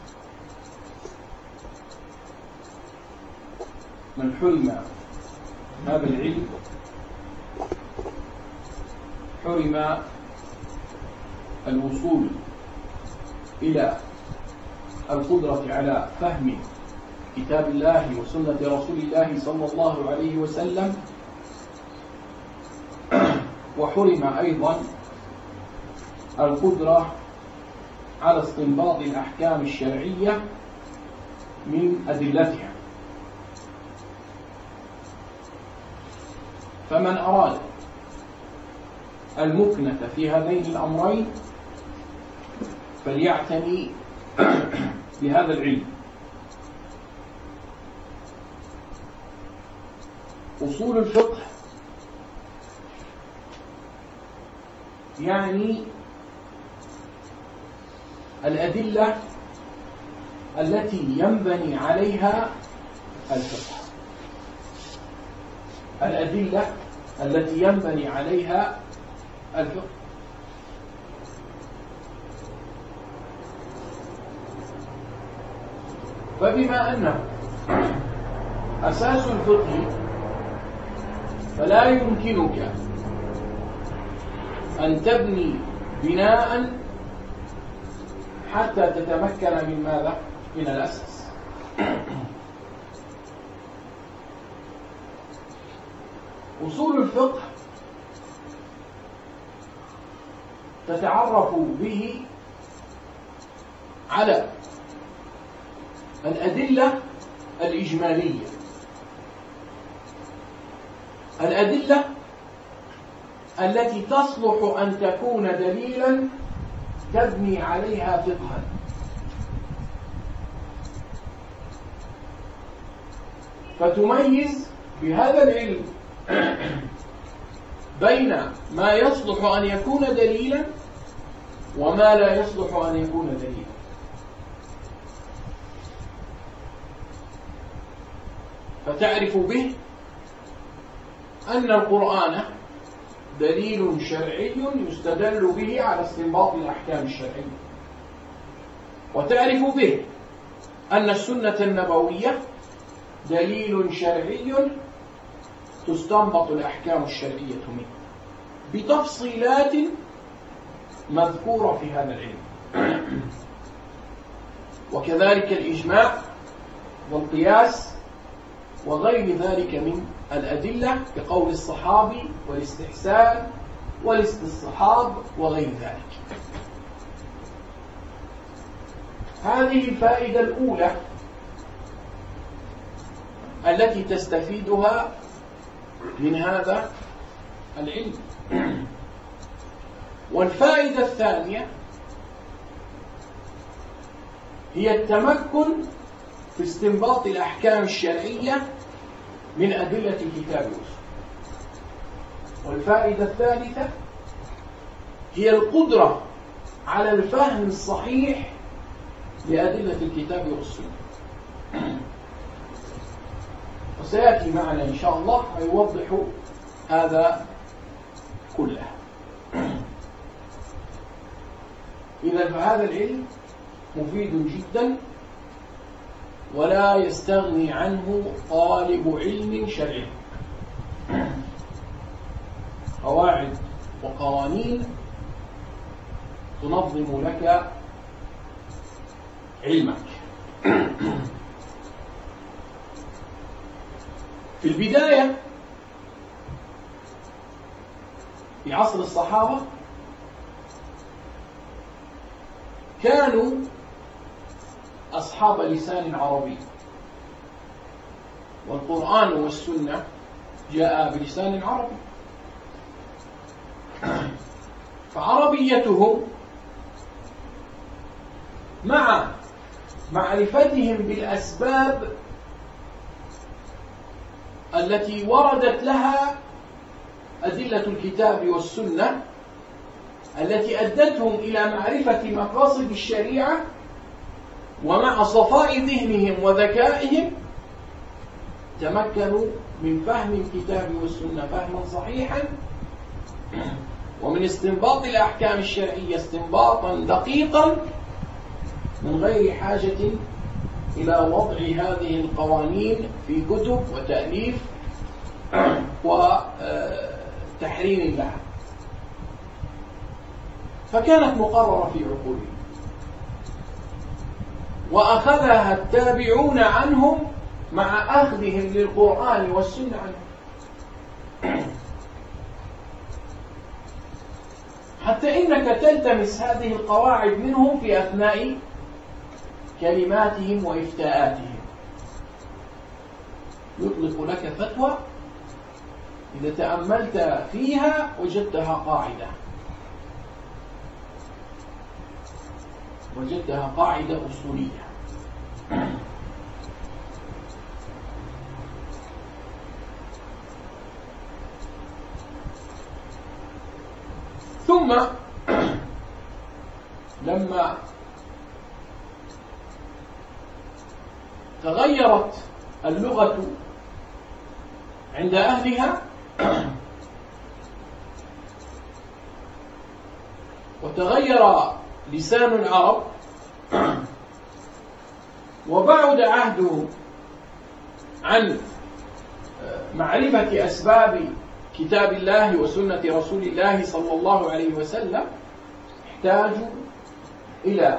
من حرم هذا العلم حرم الوصول إلى القدرة على فهم كتاب الله وسنة رسول الله صلى الله عليه وسلم، وحرم أيضا القدرة على استنباط الأحكام الشرعية من أدلتها. فمن أراد المكنة في هذين الأمرين فليعتني بهذا العلم. أصول الفقه يعني الأدلة التي ينبني عليها الفقه، الأدلة التي ينبني عليها الفقه. فبما أنه أساس الفقه فلا يمكنك أن تبني بناء حتى تتمكن من ماذا؟ من الأساس. أصول الفقه تتعرف به على الأدلة الإجمالية، الأدلة التي تصلح أن تكون دليلا تبني عليها فقها. فتميز بهذا العلم بين ما يصلح أن يكون دليلا وما لا يصلح أن يكون دليلا. فتعرف به أن القرآن دليل شرعي يستدل به على استنباط الأحكام الشرعية، وتعرف به أن السنة النبوية دليل شرعي تستنبط الأحكام الشرعية منه بتفصيلات مذكورة في هذا العلم. وكذلك الإجماع والقياس وغير ذلك من الأدلة كقول الصحابي والاستحسان والاستصحاب وغير ذلك. هذه الفائدة الأولى التي تستفيدها من هذا العلم. والفائدة الثانية هي التمكن في استنباط الأحكام الشرعية من أدلة الكتاب والسنة. والفائدة الثالثة هي القدرة على الفهم الصحيح لأدلة الكتاب والسنة. وسيأتي معنا إن شاء الله ما يوضح هذا كله. إذا فهذا العلم مفيد جدا ولا يستغني عنه طالب علم شرعي. قواعد وقوانين تنظم لك علمك. في البداية في عصر الصحابة كانوا أصحاب لسان عربي، والقرآن والسنة جاء بلسان عربي، فعربيتهم مع معرفتهم بالأسباب التي وردت لها أدلة الكتاب والسنة التي أدتهم إلى معرفة مقاصد الشريعة، ومع صفاء ذهنهم وذكائهم تمكنوا من فهم الكتاب والسنة فهما صحيحا، ومن استنباط الأحكام الشرعية استنباطا دقيقا من غير حاجة إلى وضع هذه القوانين في كتب وتأليف وتحرير لها، فكانت مقررة في عقولهم، وأخذها التابعون عنهم مع أخذهم للقرآن والسنة عنهم، حتى إنك تلتمس هذه القواعد منهم في أثناء كلماتهم وإفتاءاتهم. يطلق لك فتوى إذا تأملت فيها وجدتها قاعدة، وجدتها قاعدة أصولية. ثم لما تغيرت اللغة عند أهلها وتغير لسان العرب وبعد عهدهم عن معرفة أسباب كتاب الله وسنة رسول الله صلى الله عليه وسلم، احتاجوا إلى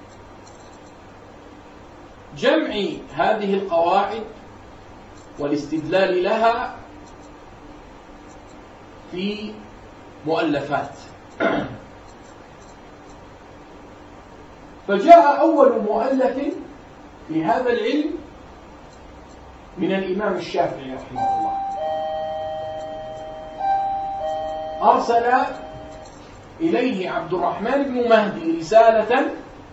جمع هذه القواعد والاستدلال لها في مؤلفات. فجاء أول مؤلف في هذا العلم من الإمام الشافعي رحمه الله، أرسل إليه عبد الرحمن بن مهدي رسالة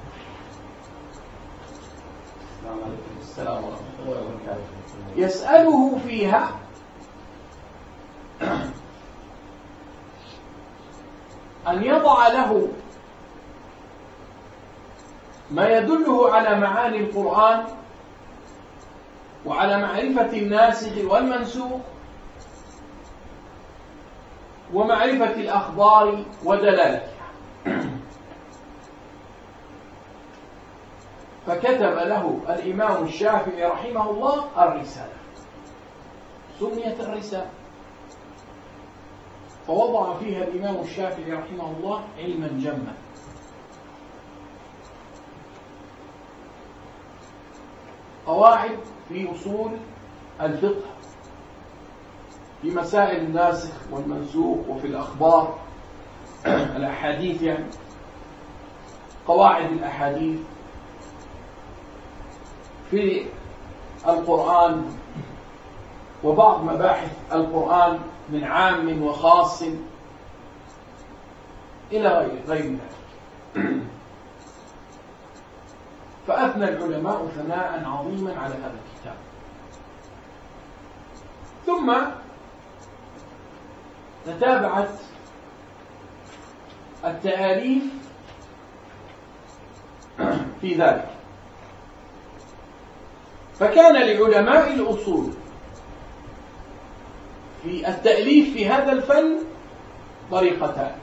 السلام ورحمة الله وبركاته يسأله فيها أن يضع له ما يدله على معاني القرآن وعلى معرفة الناسخ والمنسوخ ومعرفة الأخبار ودلالتها. فكتب له الإمام الشافعي رحمه الله الرسالة، سميت الرسالة، فوضع فيها الإمام الشافعي رحمه الله علما جما، قواعد في أصول الفقه، في مسائل الناسخ والمنسوخ وفي الأخبار الأحاديث، يعني قواعد الأحاديث في القرآن وبعض مباحث القرآن من عام وخاص إلى غير غير ذلك. فأثنى العلماء ثناء عظيما على هذا الكتاب. ثم تتابعت التآليف في ذلك، فكان لعلماء الأصول في التأليف في هذا الفن طريقتان: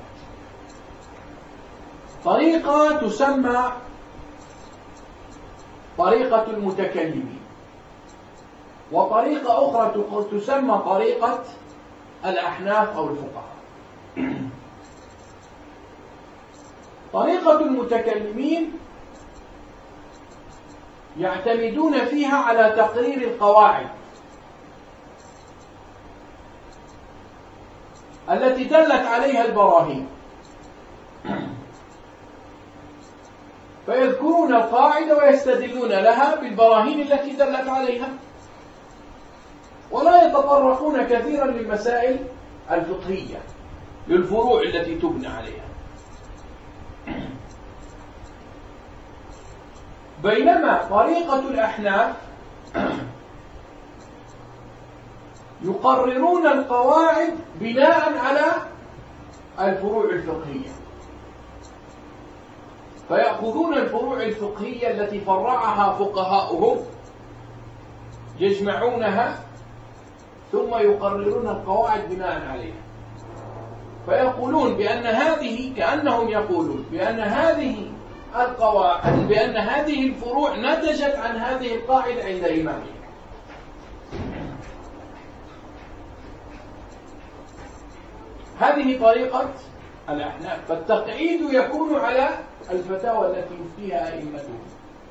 طريقة تسمى طريقة المتكلمين، وطريقة أخرى تسمى طريقة الأحناف أو الفقهاء. طريقة المتكلمين يعتمدون فيها على تقرير القواعد التي دلت عليها البراهين، فيذكرون القاعدة ويستدلون لها بالبراهين التي دلت عليها، ولا يتطرقون كثيرا للمسائل الفقهية، للفروع التي تبنى عليها. بينما طريقة الأحناف يقررون القواعد بناء على الفروع الفقهية، فيأخذون الفروع الفقهية التي فرعها فقهاؤهم يجمعونها ثم يقررون القواعد بناء عليها، فيقولون بأن هذه كأنهم يقولون بأن هذه القواعد بأن هذه الفروع نتجت عن هذه القاعدة عند إمامهم. هذه طريقة الأحناف، فالتقعيد يكون على الفتاوى التي يفتيها أئمتهم.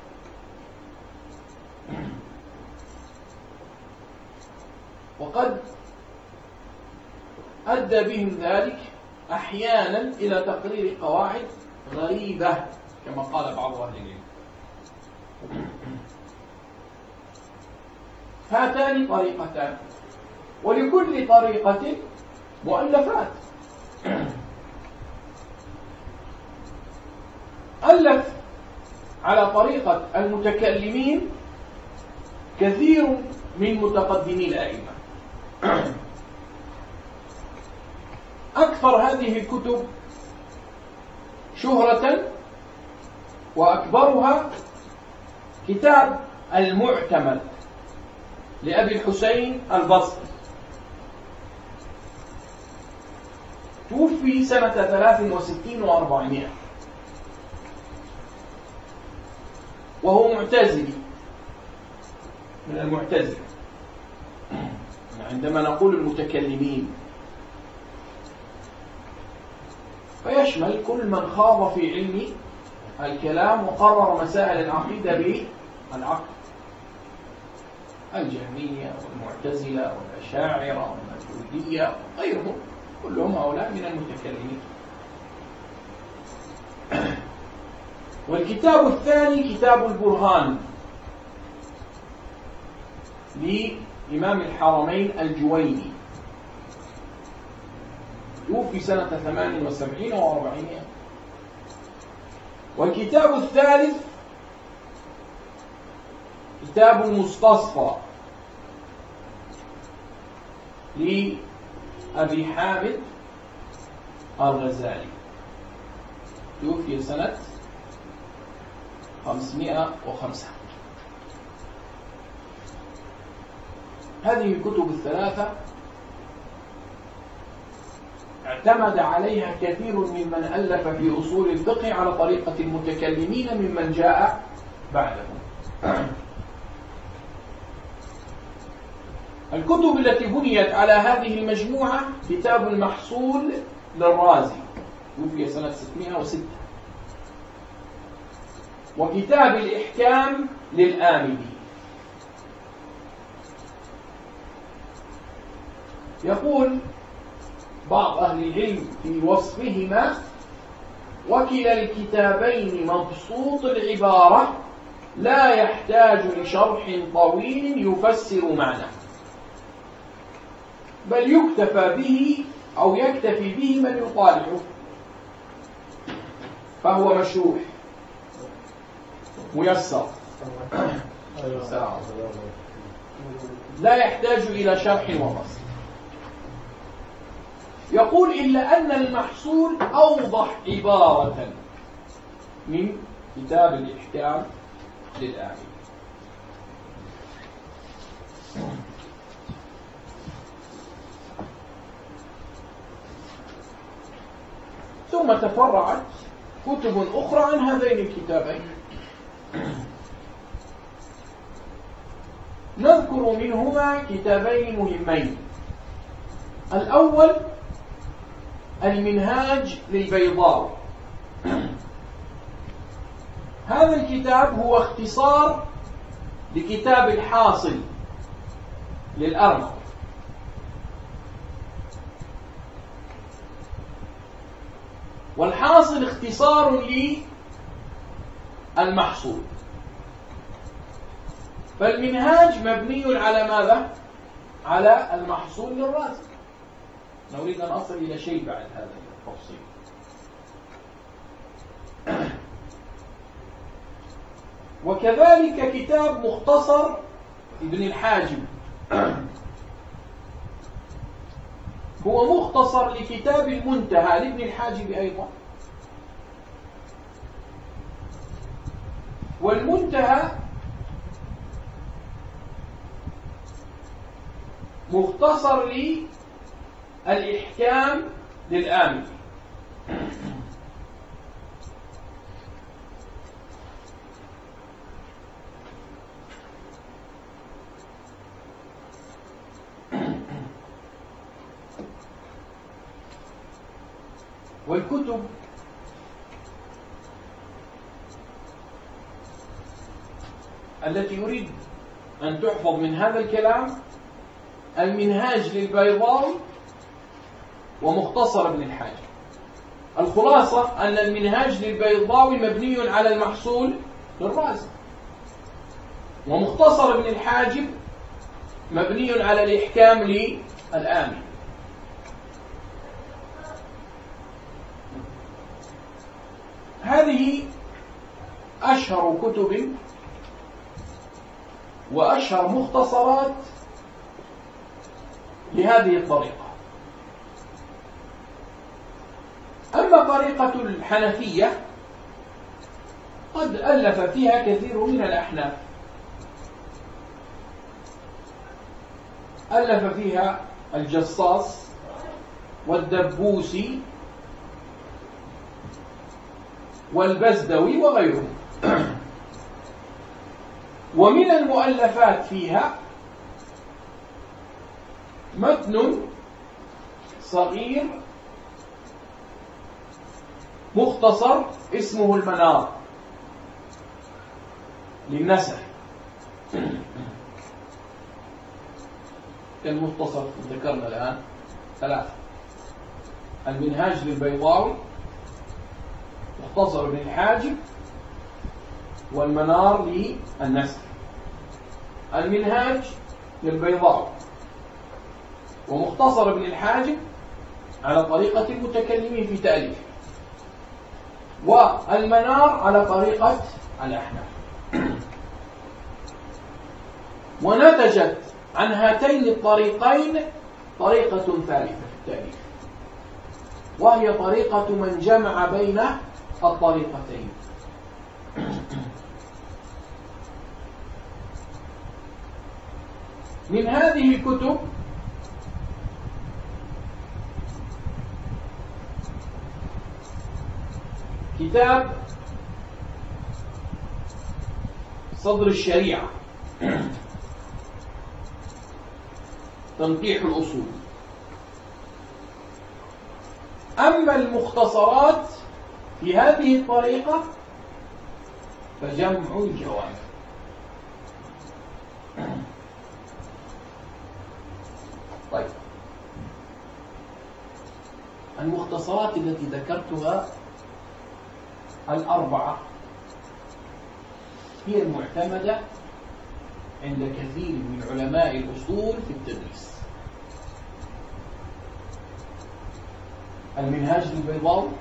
وقد أدى بهم ذلك أحيانا إلى تقرير قواعد غريبة كما قال بعض أهل العلم. هاتان طريقتان، ولكل طريقة مؤلفات. ألف على طريقة المتكلمين كثير من متقدمي الأئمة. أكثر هذه الكتب شهرة وأكبرها كتاب المعتمد لأبي الحسين البصري، توفي سنة ثلاث وستين وأربعمائة، وهو معتزلي من المعتزلة. عندما نقول المتكلمين فيشمل كل من خاض في علم الكلام وقرر مسائل العقيدة بالعقل، الجهمية والمعتزلة والأشاعرة والماتريدية وغيرهم، كلهم هؤلاء من المتكلمين. والكتاب الثاني كتاب البرهان لإمام الحرمين الجويني، توفي سنة ثمان وسبعين وأربعين. والكتاب الثالث كتاب المستصفى لأبي حامد الغزالي، توفي سنة خمسمائة وخمسة. هذه الكتب الثلاثة اعتمد عليها كثير ممن ألف في أصول الفقه على طريقة المتكلمين ممن جاء بعدهم. الكتب التي بنيت على هذه المجموعة كتاب المحصول للرازي، توفي سنة ستمائة وستة، وكتاب الإحكام للآمدي. يقول بعض أهل العلم في وصفهما: وكلا الكتابين مبسوط العبارة لا يحتاج لشرح طويل يفسر معناه، بل يكتفى به أو يكتفي به من يطالعه، فهو مشروح ميسر لا يحتاج إلى شرح وفصل. يقول: إلا أن المحصول أوضح عبارة من كتاب الإحكام للآمدي. ثم تفرعت كتب أخرى عن هذين الكتابين، نذكر منهما كتابين مهمين. الأول المنهاج للبيضاوي. هذا الكتاب هو اختصار لكتاب الحاصل للأرمطي، والحاصل اختصار المحصول. فالمنهاج مبني على ماذا؟ على المحصول للرازق. نريد أن أصل إلى شيء بعد هذا التفصيل. وكذلك كتاب مختصر ابن الحاجب هو مختصر لكتاب المنتهى لابن الحاجب أيضا. والمنتهى مختصر للإحكام للآمل. والكتب التي يريد أن تحفظ من هذا الكلام: المنهاج للبيضاوي ومختصر ابن الحاجب. الخلاصة أن المنهاج للبيضاوي مبني على المحصول للرازق، ومختصر ابن الحاجب مبني على الإحكام للآمل. هذه أشهر كتب وأشهر مختصرات لهذه الطريقة. أما طريقة الحنفية قد ألف فيها كثير من الأحناف. ألف فيها الجصاص والدبوسي والبزدوي وغيرهم. ومن المؤلفات فيها متن صغير مختصر اسمه المنار للنسف. المختصر ذكرنا الآن ثلاثة: المنهاج للبيضاوي، مختصر ابن الحاجب، والمنار للنسف. المنهاج للبيضاوي ومختصر ابن الحاجب على طريقة المتكلمين في تأليفه، والمنار على طريقة الأحناف. ونتجت عن هاتين الطريقين طريقة ثالثة في التأليف، وهي طريقة من جمع بين الطريقتين. من هذه الكتب كتاب صدر الشريعة تنقيح الأصول. أما المختصرات في هذه الطريقة فجمع الجوامع. طيب، المختصرات التي ذكرتها الأربعة هي المعتمدة عند كثير من علماء الأصول في التدريس: المنهاج للبيضاوي،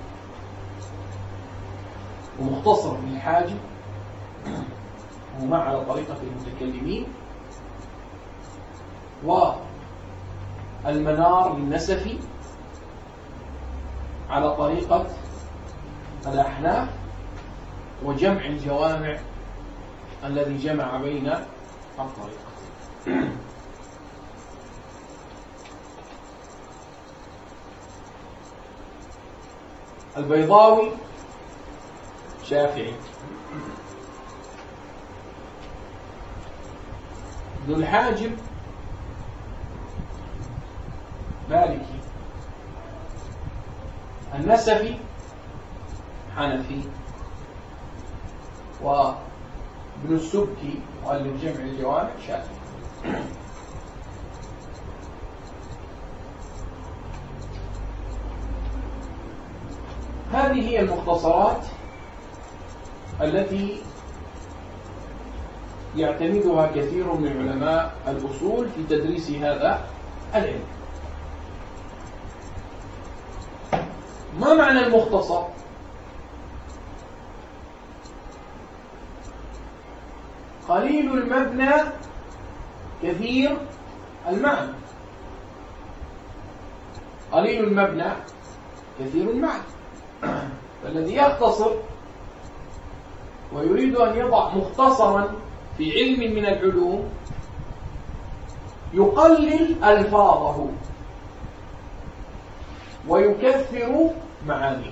ومختصر ابن الحاجب وما على طريقة المتكلمين، والمنار للنسفي على طريقة الأحناف، وجمع الجوامع الذي جمع بين الطريقتين. البيضاوي شافعي، ابن الحاجب مالكي، النسفي حنفي، وابن السبكي مؤلف جمع الجوامع شافعي. هذه هي المختصرات التي يعتمدها كثير من علماء الأصول في تدريس هذا العلم. ما معنى المختصر؟ قليل المبنى كثير المعنى. قليل المبنى كثير المعنى. فالذي يختصر ويريد أن يضع مختصرا في علم من العلوم يقلل ألفاظه ويكثر معانيه.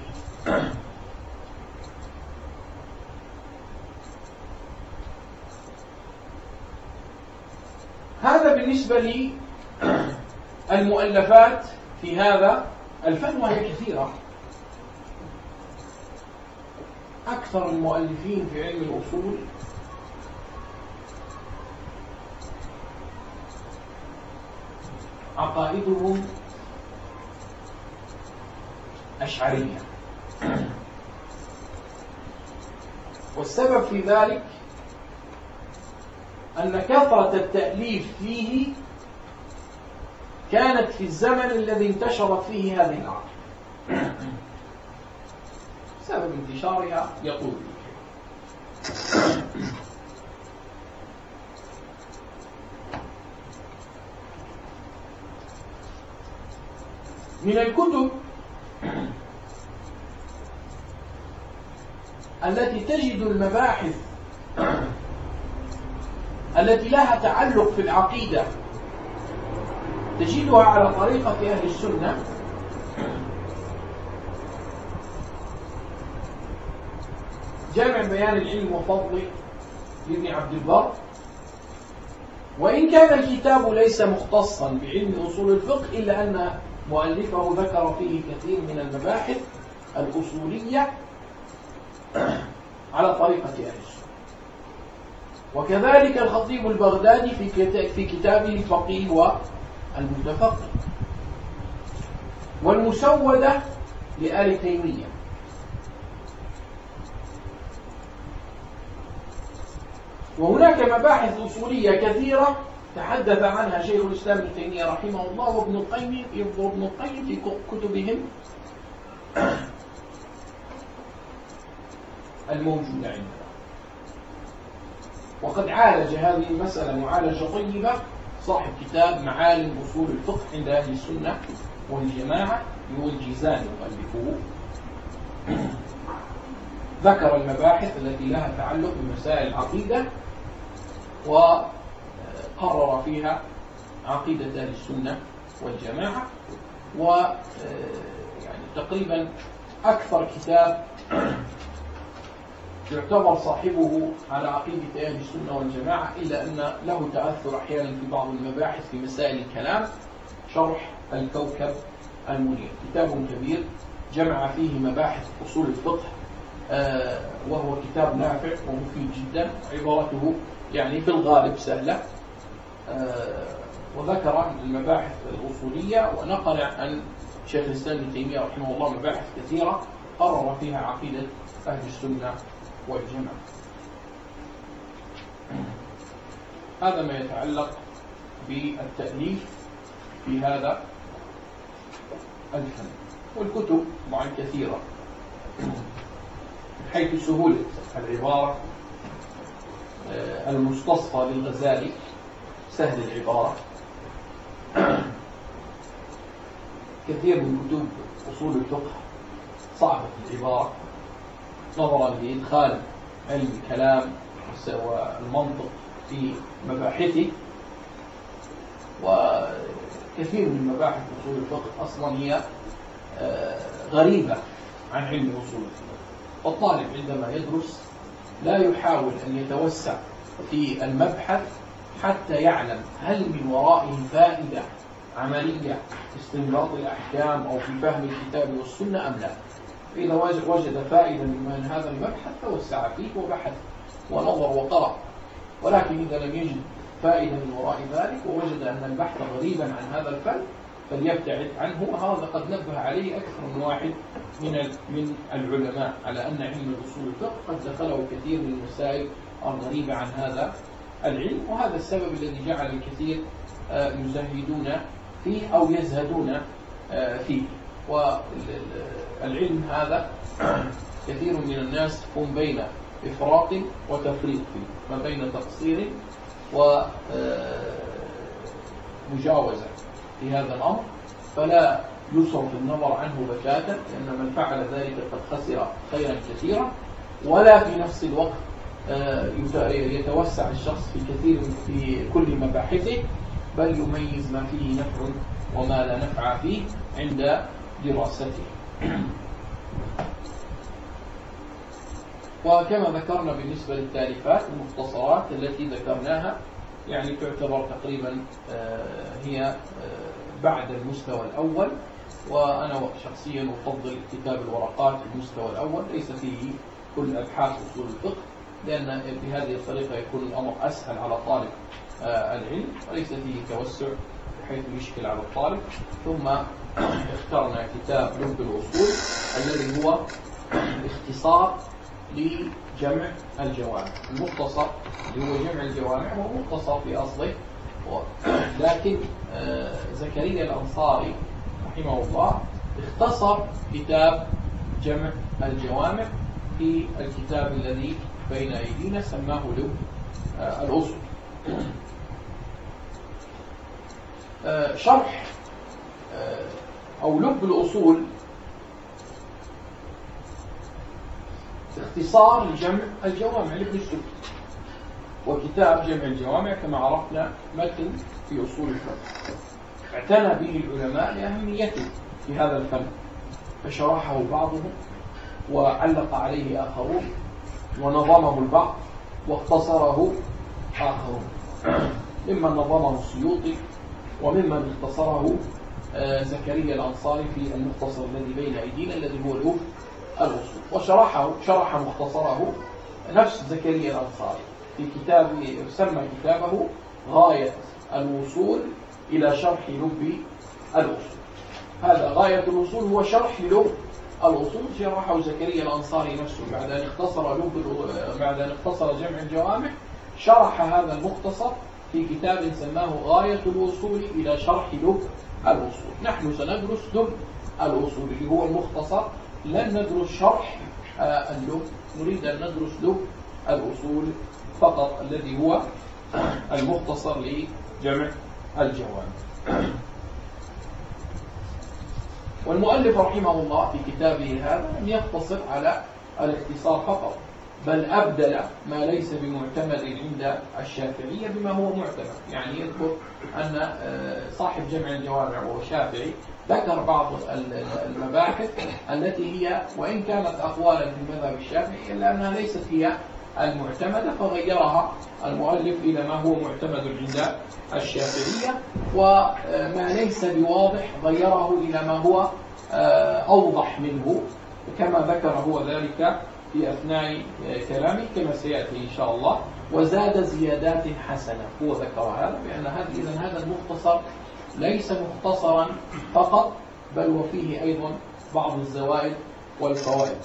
هذا بالنسبة للمؤلفات في هذا الفن، وهي كثيرة. أكثر المؤلفين في علم الأصول عقائدهم أشعرية، والسبب في ذلك أن كثرة التأليف فيه كانت في الزمن الذي انتشرت فيه هذه العقيدة. سبب انتشارها يطول. من الكتب التي تجد المباحث التي لها تعلق في العقيدة تجدها على طريقة أهل السنة جامع بيان العلم وفضله لابن عبد البر. وإن كان الكتاب ليس مختصا بعلم أصول الفقه إلا أن مؤلفه ذكر فيه كثير من المباحث الأصولية على طريقة أهل السنة. وكذلك الخطيب البغدادي في كتابه الفقيه والمتفقه، والمسودة لآل تيمية. وهناك مباحث أصولية كثيرة تحدث عنها شيخ الإسلام ابن تيمية رحمه الله وابن القيم وابن القيم في كتبهم الموجودة عندنا. وقد عالج هذه المسألة معالجة طيبة صاحب كتاب معالم أصول الفقه عند أهل السنة والجماعة هو الجيزاني مؤلفه. ذكر المباحث التي لها تعلق بمسائل العقيدة وقرر فيها عقيدة أهل السنة والجماعة. و يعني تقريبا أكثر كتاب يعتبر صاحبه على عقيدة أهل السنة والجماعة، إلا أن له تأثر أحيانا في بعض المباحث في مسائل الكلام، شرح الكوكب المنير. كتاب كبير جمع فيه مباحث أصول الفقه، آه وهو كتاب نافع ومفيد جدا، عبارته يعني في الغالب سهلة. آه وذكر المباحث الأصولية ونقل عن شيخ الإسلام ابن تيمية رحمه الله مباحث كثيرة قرر فيها عقيدة أهل السنة والجماعة. هذا ما يتعلق بالتأليف في هذا الفن. والكتب طبعا كثيرة من حيث سهولة العبارة. المستصفى للغزالي سهل العبارة. كثير من كتب أصول الفقه صعبة العبارة نظرا لإدخال علم الكلام والمنطق في مباحثه. وكثير من مباحث أصول الفقه أصلا هي غريبة عن علم أصول الفقه. والطالب عندما يدرس لا يحاول أن يتوسع في المبحث حتى يعلم هل من ورائه فائدة عملية في استنباط الأحكام أو في فهم الكتاب والسنة أم لا. إذا وجد فائدة من هذا المبحث توسع فيه وبحث ونظر وقرأ. ولكن إذا لم يجد فائدة من وراء ذلك ووجد أن البحث غريبا عن هذا الفن فليبتعد عنه. وهذا قد نبه عليه أكثر من واحد من من العلماء على أن علم الأصول الفقه قد دخله كثير من المسائل الغريبة عن هذا العلم، وهذا السبب الذي جعل الكثير يزهدون فيه أو يزهدون فيه. والعلم هذا كثير من الناس هم بين إفراط وتفريط فيه، ما بين تقصير ومجاوزة في هذا الأمر، فلا يصرف النظر عنه بتاتا، لأن من فعل ذلك قد خسر خيرا كثيرا، ولا في نفس الوقت يتوسع الشخص في كثير في كل مباحثه، بل يميز ما فيه نفع وما لا نفع فيه عند دراسته. وكما ذكرنا بالنسبة للتاليفات المختصرات التي ذكرناها، يعني تعتبر تقريبا هي بعد المستوى الأول، وأنا شخصيا أفضل كتاب الورقات المستوى الأول، ليس فيه كل أبحاث أصول الفقه، لأن بهذه الطريقة يكون الأمر أسهل على طالب العلم، وليس فيه توسع بحيث يشكل على الطالب. ثم اخترنا كتاب لب الأصول الذي هو اختصار لجمع الجوامع، المختصر اللي هو جمع الجوامع هو مختصر في أصله، لكن زكريا الأنصاري رحمه الله اختصر كتاب جمع الجوامع في الكتاب الذي بين أيدينا، سماه لب الأصول. شرح أو لب الأصول اختصار لجمع الجوامع لابن السبكي، وكتاب جمع الجوامع كما عرفنا متن في أصول الفقه اعتنى به العلماء لأهميته في هذا الفن، فشرحه بعضهم وعلق عليه آخرون، ونظمه البعض واختصره آخرون، ممن نظمه السيوطي وممن اختصره زكريا الأنصاري في المختصر الذي بين أيدينا الذي هو لب الأصول. وشرحه شرح مختصره نفس زكريا الأنصاري في كتاب سمى كتابه غاية الوصول إلى شرح لب الأصول. هذا غاية الوصول هو شرح لب الأصول، شرحه زكريا الأنصاري نفسه بعد أن اختصر لب بعد أن اختصر جمع الجوامع، شرح هذا المختصر في كتاب سماه غاية الوصول إلى شرح لب الأصول. نحن سندرس لب الأصول اللي هو المختصر، لن ندرس شرح اللب، نريد أن ندرس لب الأصول فقط الذي هو المختصر لجمع الجوامع. والمؤلف رحمه الله في كتابه هذا لم يقتصر على الاختصار فقط، بل أبدل ما ليس بمعتمد عند الشافعية بما هو معتمد. يعني يذكر أن صاحب جمع الجوامع وهو شافعي ذكر بعض المباحث التي هي وإن كانت أقوالا في المذهب الشافعي إلا أنها ليست هي المعتمدة، فغيرها المؤلف إلى ما هو معتمد عند الشافعية، وما ليس بواضح غيره إلى ما هو أوضح منه، كما ذكر هو ذلك في أثناء كلامه كما سيأتي إن شاء الله. وزاد زيادات حسنة، هو ذكر هذا بأن هذا إذن هذا المختصر ليس مختصرا فقط، بل وفيه أيضا بعض الزوائد والفوائد.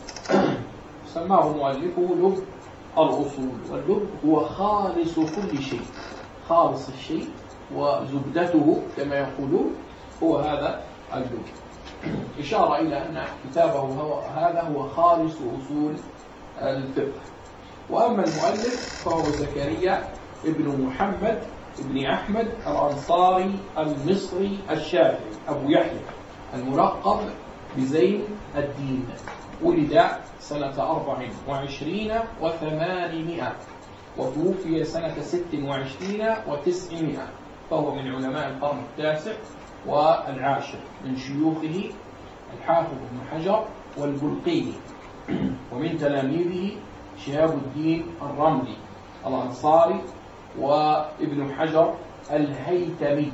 سماه مؤلفه لب الأصول، واللب هو خالص كل شيء، خالص الشيء وزبدته كما يقولون، هو هذا اللب. إشارة إلى أن كتابه هو هذا هو خالص أصول الفقه. وأما المؤلف فهو زكريا ابن محمد ابن أحمد الأنصاري المصري الشافعي أبو يحيى الملقب بزين الدين، ولد سنة أربع وعشرين وثمانمائة وتوفي سنة ست وعشرين وتسعمائة، فهو من علماء القرن التاسع والعاشر، من شيوخه الحافظ ابن حجر والبلقيني، ومن تلاميذه شهاب الدين الرملي الأنصاري وابن حجر الهيتمي.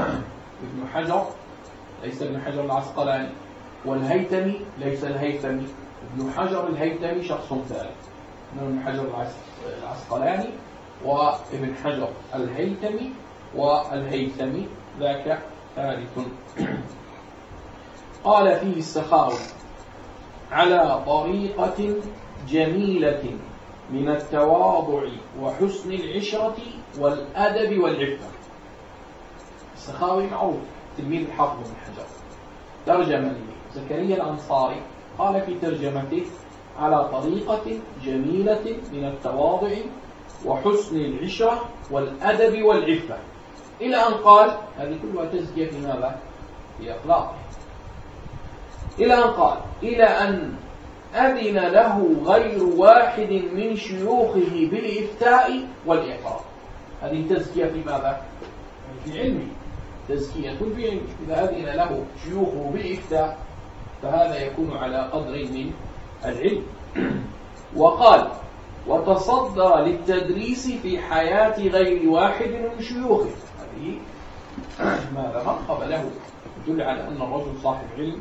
ابن حجر ليس ابن حجر العسقلاني، والهيتمي ليس الهيتمي، ابن حجر الهيتمي شخص ثالث، ابن حجر العسقلاني وابن حجر الهيتمي، والهيتمي ذاك ثالث. قال فيه السخاوي: على طريقة جميلة من التواضع وحسن العشرة والأدب والعفة. السخاوي معروف تلميذ الحافظ بن حجر. ترجمة زكريا الأنصاري قال في ترجمته: على طريقة جميلة من التواضع وحسن العشرة والأدب والعفة، إلى أن قال، هذه كلها تزكية في ماذا؟ في أخلاقه. إلى أن قال: إلى أن أذن له غير واحد من شيوخه بالإفتاء والإقرار. هذه تزكية في ماذا؟ في علمه، تزكية في علمه. إذا أذن له شيوخه بالإفتاء فهذا يكون على قدر من العلم. وقال: وتصدر للتدريس في حياة غير واحد من شيوخه. هذه ماذا منقب له، يدل على أن الرجل صاحب علم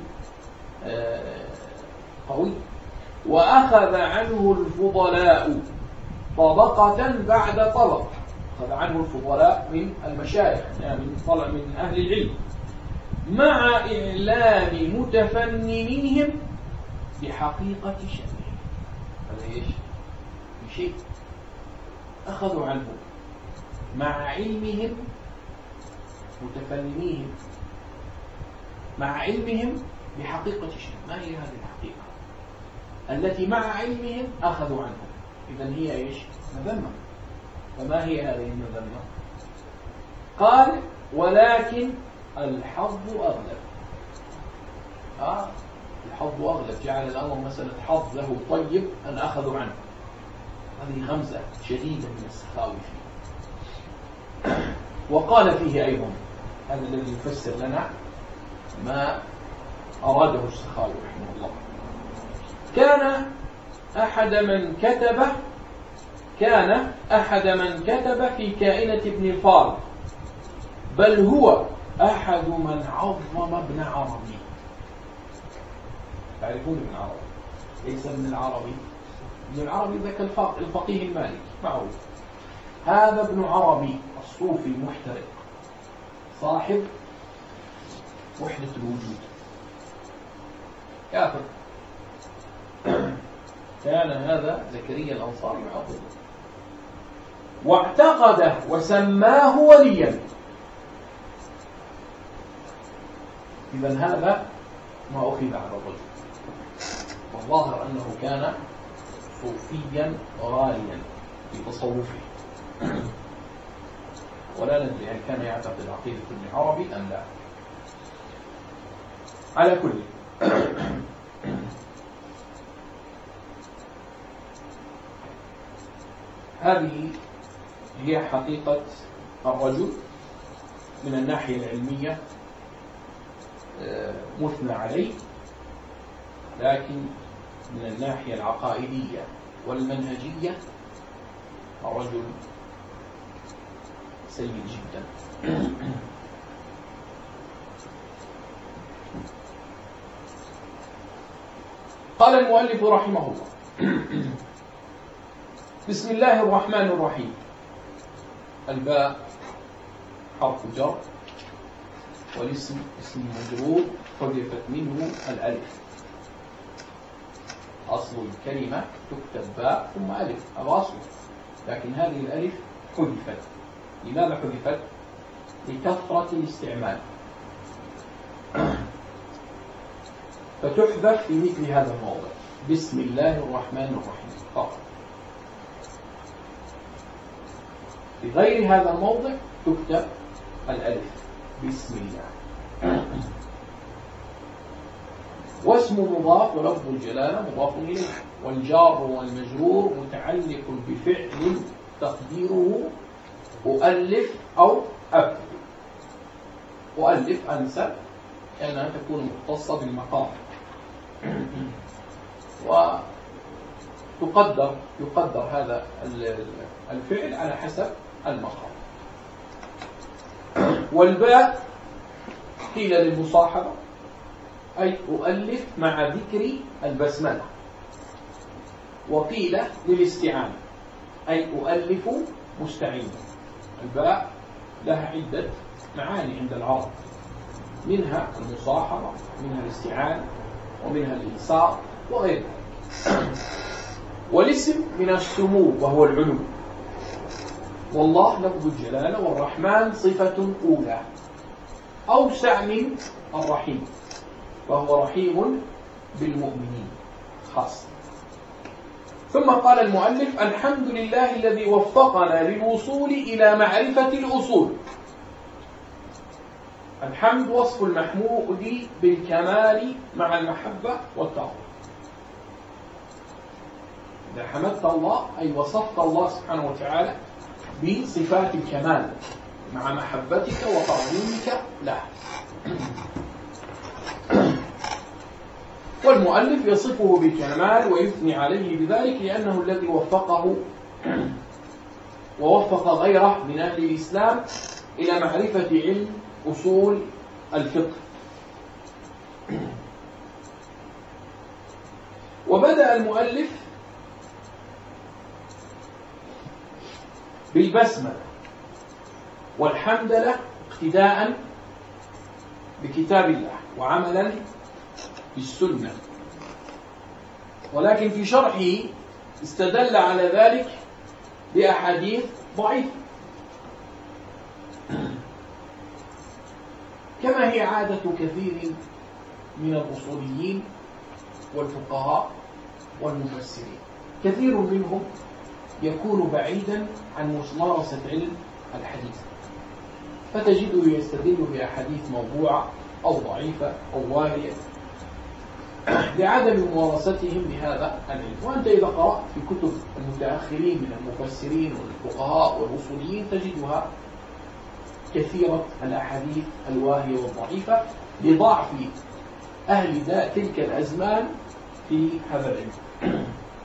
قوي. وأخذ عنه الفضلاء طبقة بعد طبق. أخذ عنه الفضلاء من المشايخ، يعني من طلع من أهل العلم، مع إعلام متفننهم بحقيقة شأنه. هذا إيش؟ شيء أخذوا عنه مع علمهم، متفننين مع علمهم بحقيقة شيء. ما هي هذه الحقيقة التي مع علمهم أخذوا عنه؟ إذن هي إيش؟ مذمة. فما هي هذه المذمة؟ قال: ولكن الحظ أغلب. آه الحظ أغلب، جعل الأمر مسألة حظ له طيب أن أخذوا عنه. هذه غمزة شديدة من السخاوي فيه. وقال فيه أيضا، هذا الذي يفسر لنا ما أراده السخاوي رحمه الله: كان أحد من كتب كان أحد من كتب في كائنة ابن الفارض، بل هو أحد من عظم ابن عربي. تعرفون ابن عربي؟ ليس ابن العربي. ابن العربي ذاك الفقيه المالكي معروف. هذا ابن عربي الصوفي المحترق صاحب وحدة الوجود، كافر. كان هذا زكريا الأنصاري معروف، واعتقده وسماه وليا. إذن هذا ما أخذ على الرجل، والظاهر أنه كان صوفيا غاليا في تصوفه، ولا ندري هل كان يعتقد عقيدة ابن عربي أم لا. على كل هذه هي حقيقة الرجل من الناحية العلمية مثنى عليه، لكن من الناحية العقائدية والمنهجية الرجل سيء جدا. قال المؤلف رحمه الله: بسم الله الرحمن الرحيم. الباء حرف جر، والاسم اسم مجرور حذفت منه الألف. أصل الكلمة تكتب باء ثم ألف، هذا أصل، لكن هذه الألف حذفت. لماذا حذفت؟ لكثرة الاستعمال، فتحذف في مثل هذا الموضع. بسم الله الرحمن الرحيم فقط. في غير هذا الموضع تكتب الألف بسم الله. واسم مضاف ولفظ الجلالة مضاف إليه، والجار والمجرور متعلق بفعل تقديره أؤلف أو أكتب. أؤلف أنسب لأنها تكون مختصة بالمقام، وتقدر يقدر هذا الفعل على حسب المقام. والباء قيل للمصاحبة، أي أؤلف مع ذكر البسملة، وقيل للاستعانة، أي أؤلف مستعينا. الباء لها عدة معاني عند العرب، منها المصاحبة، منها الاستعانة، ومنها الإنصار وغيرها. والاسم من السمو وهو العلو، والله لفظ الجلالة، والرحمن صفة أولى أوسع من الرحيم وهو رحيم بالمؤمنين خاصة. ثم قال المؤلف: الحمد لله الذي وفقنا للوصول إلى معرفة الأصول. الحمد وصف المحمود بالكمال مع المحبة والتعظيم. إذا حمدت الله أي وصفت الله سبحانه وتعالى بصفات الكمال مع محبتك وتعظيمك له. والمؤلف يصفه بالكمال ويثني عليه بذلك لأنه الذي وفقه ووفق غيره من أهل الإسلام إلى معرفة علم أصول الفقه. وبدأ المؤلف بالبسملة والحمدلله اقتداء بكتاب الله وعملا بالسنة، ولكن في شرحه استدل على ذلك بأحاديث ضعيفة كما هي عادة كثير من الأصوليين والفقهاء والمفسرين. كثير منهم يكون بعيدا عن ممارسة علم الحديث، فتجده يستدل بأحاديث موضوعة أو ضعيفة أو واهية لعدم ممارستهم لهذا العلم. وأنت إذا قرأت في كتب المتأخرين من المفسرين والفقهاء والأصوليين تجدها كثيرة الأحاديث الواهية والضعيفة لضعف أهل تلك الأزمان في هذا العلم.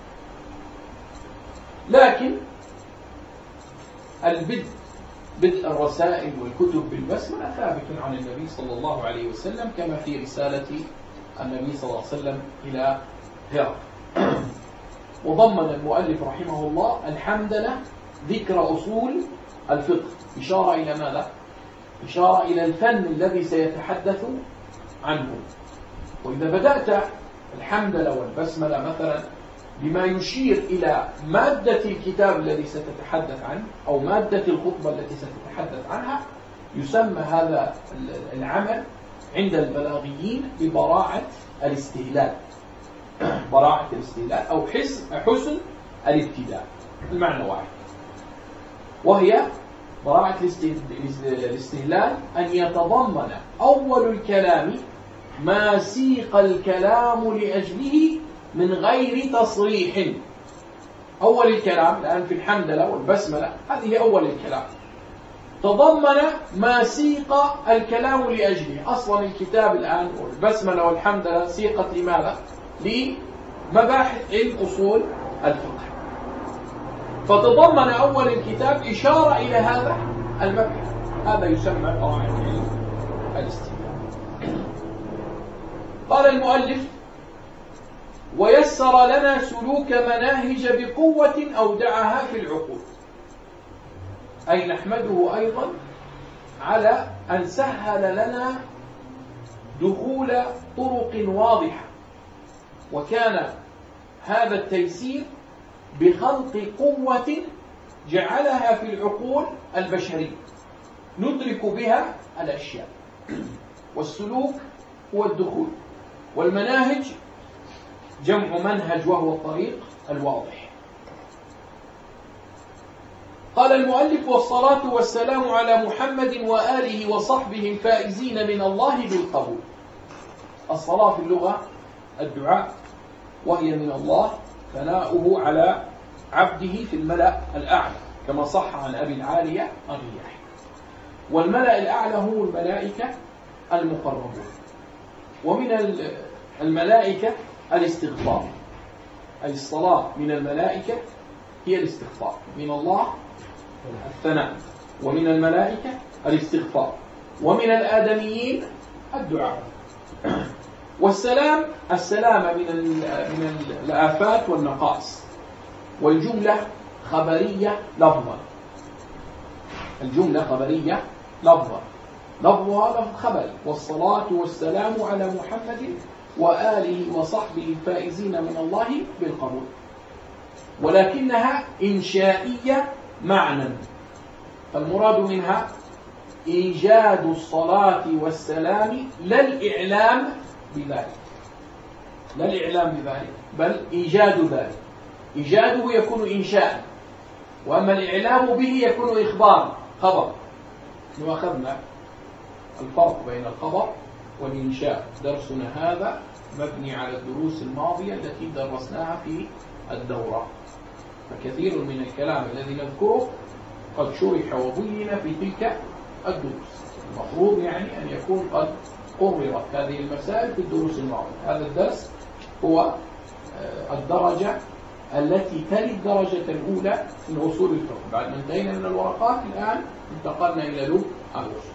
لكن البدء بدء الرسائل والكتب بالبسملة ثابت عن النبي صلى الله عليه وسلم كما في رسالة النبي صلى الله عليه وسلم إلى هرقل. وضمن المؤلف رحمه الله الحمدلله ذكر أصول الفقه، إشارة إلى ماذا؟ إشارة إلى الفن الذي سيتحدث عنه. وإذا بدأت الحمدلله والبسملة مثلا بما يشير إلى مادة الكتاب الذي ستتحدث عنه أو مادة الخطبة التي ستتحدث عنها، يسمى هذا العمل عند البلاغيين ببراعة الاستهلال. براعة الاستهلال أو حسن الابتداء، المعنى واحد، وهي براعة الاستهلال أن يتضمن أول الكلام ما سيق الكلام لأجله من غير تصريح. أول الكلام الآن في الحمدلله والبسملة هذه أول الكلام، تضمن ما سيق الكلام لأجله. أصلا الكتاب الآن والبسملة والحمدلله سيقت لماذا؟ لمباحث علم أصول الفقه، فتضمن أول الكتاب إشارة إلى هذا المبحث. هذا يسمى براعة علم الاستهلال. قال المؤلف: ويسر لنا سلوك مناهج بقوة أودعها في العقول. أي نحمده أيضا على أن سهل لنا دخول طرق واضحة، وكان هذا التيسير بخلق قوة جعلها في العقول البشرية ندرك بها الأشياء. والسلوك هو الدخول، والمناهج جمع منهج وهو الطريق الواضح. قال المؤلف: والصلاة والسلام على محمد وآله وصحبه الفائزين من الله بالقبول. الصلاة في اللغة الدعاء، وهي من الله ثناؤه على عبده في الملأ الأعلى كما صح عن أبي العالية الرياحي. والملأ الأعلى هم الملائكة المقربون. ومن الملائكة الاستغفار، أي الصلاة من الملائكة هي الاستغفار. من الله الثناء، ومن الملائكة الاستغفار، ومن الآدميين الدعاء. والسلام السلامة من من الآفات والنقائص. والجملة خبرية لفظا، الجملة خبرية لفظا، لفظها لفظ خبري. والصلاة والسلام على محمد وآله وصحبه الفائزين من الله بالقبول. ولكنها إنشائية معنى. فالمراد منها إيجاد الصلاة والسلام لا الإعلام بذلك، لا الإعلام بذلك بل إيجاد ذلك. إيجاده يكون إنشاء، وأما الإعلام به يكون إخبار خبر. نحن أخذنا الفرق بين الخبر والإنشاء. درسنا هذا مبني على الدروس الماضية التي درسناها في الدورة، فكثير من الكلام الذي نذكره قد شرح وبين في تلك الدروس. المفروض يعني أن يكون قد قررت هذه المسائل في الدروس الماضية. هذا الدرس هو الدرجة التي تلي الدرجة الأولى من أصول الفقه. بعد ما انتهينا من الورقات الآن انتقلنا إلى لب الأصول.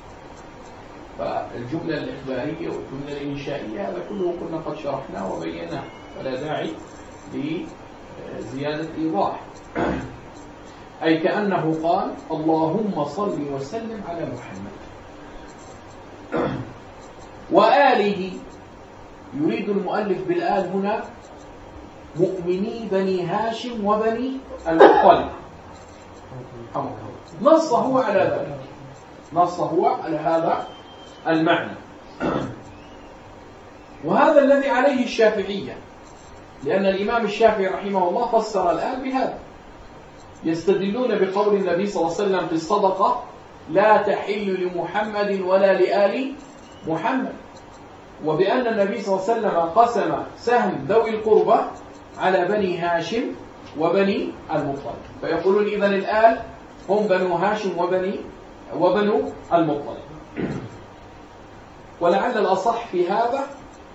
فالجملة الإخبارية والجملة الإنشائية هذا كله كنا قد شرحناه وبيناه، فلا داعي لزيادة إيضاح. أي كأنه قال اللهم صل وسلم على محمد وآله. يريد المؤلف بالآل هنا مؤمني بني هاشم وبني المطلب. نص هو على ذلك، نص هو على هذا المعنى. وهذا الذي عليه الشافعية، لأن الإمام الشافعي رحمه الله فسر الآل بهذا. يستدلون بقول النبي صلى الله عليه وسلم في الصدقة لا تحل لمحمد ولا لآل محمد، وبأن النبي صلى الله عليه وسلم قسم سهم ذوي القربى على بني هاشم وبني المطلب، فيقولون إذن الآل هم بنو هاشم وبني وبنو المطلب. ولعل الأصح في هذا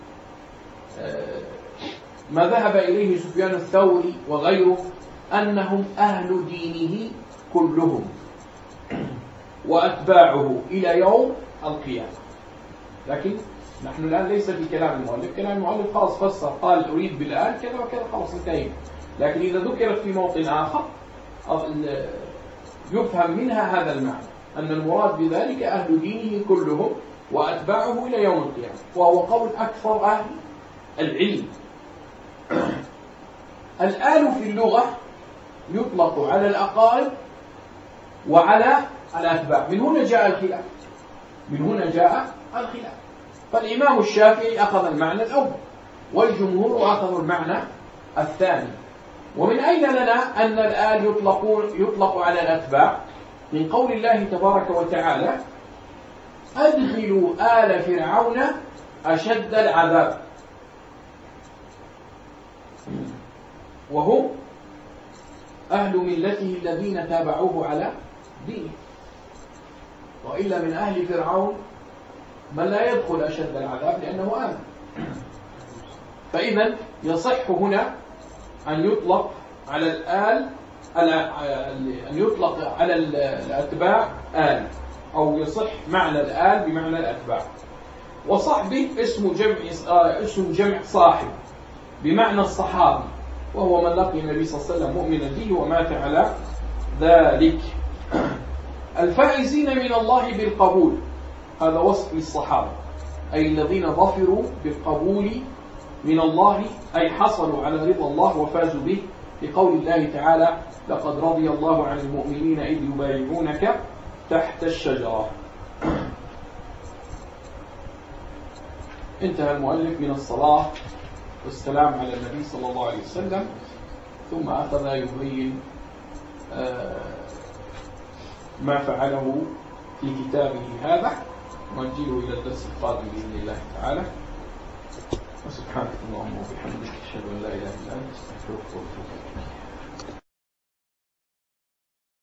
ما ذهب إليه سفيان الثوري وغيره، أنهم أهل دينه كلهم وأتباعه إلى يوم القيامة. لكن نحن الآن ليس في كلام المؤلف، كلام المؤلف خلاص فسر قال أريد بالآل كذا وكذا خلاص انتهينا. لكن إذا ذكرت في موطن آخر يفهم منها هذا المعنى، أن المراد بذلك أهل دينه كلهم وأتباعه إلى يوم القيامة، وهو قول أكثر أهل العلم. الآل في اللغة يطلق على الأقارب وعلى الأتباع، من هنا جاء الخلاف، من هنا جاء الخلاف. فالإمام الشافعي أخذ المعنى الأول والجمهور أخذوا المعنى الثاني. ومن أين لنا أن الآل يطلق, يطلق على الأتباع؟ من قول الله تبارك وتعالى أدخلوا آل فرعون أشد العذاب، وهم أهل ملته الذين تابعوه على دينه، وإلا من أهل فرعون من لا يدخل أشد العذاب لأنه آمن. فإذا يصح هنا أن يطلق على الآل أن يطلق على الأتباع آل، أو يصح معنى الآل بمعنى الأتباع. وصحبه اسم جمع اسم جمع صاحب بمعنى الصحابي، وهو من لقي النبي صلى الله عليه وسلم مؤمنا به ومات على ذلك. الفائزين من الله بالقبول، هذا وصف للصحابة، أي الذين ظفروا بالقبول من الله، أي حصلوا على رضا الله وفازوا به، لقول الله تعالى لقد رضي الله عن المؤمنين إذ يبايعونك تحت الشجرة. انتهى المؤلف من الصلاة والسلام على النبي صلى الله عليه وسلم، ثم أخذ يبين ما فعله في كتابه هذا، ونجيله إلى الدرس القادم بإذن الله تعالى. وسبحانك اللهم وبحمدك أشهد أن لا إله إلا أنت أستغفرك وأتوب إليك.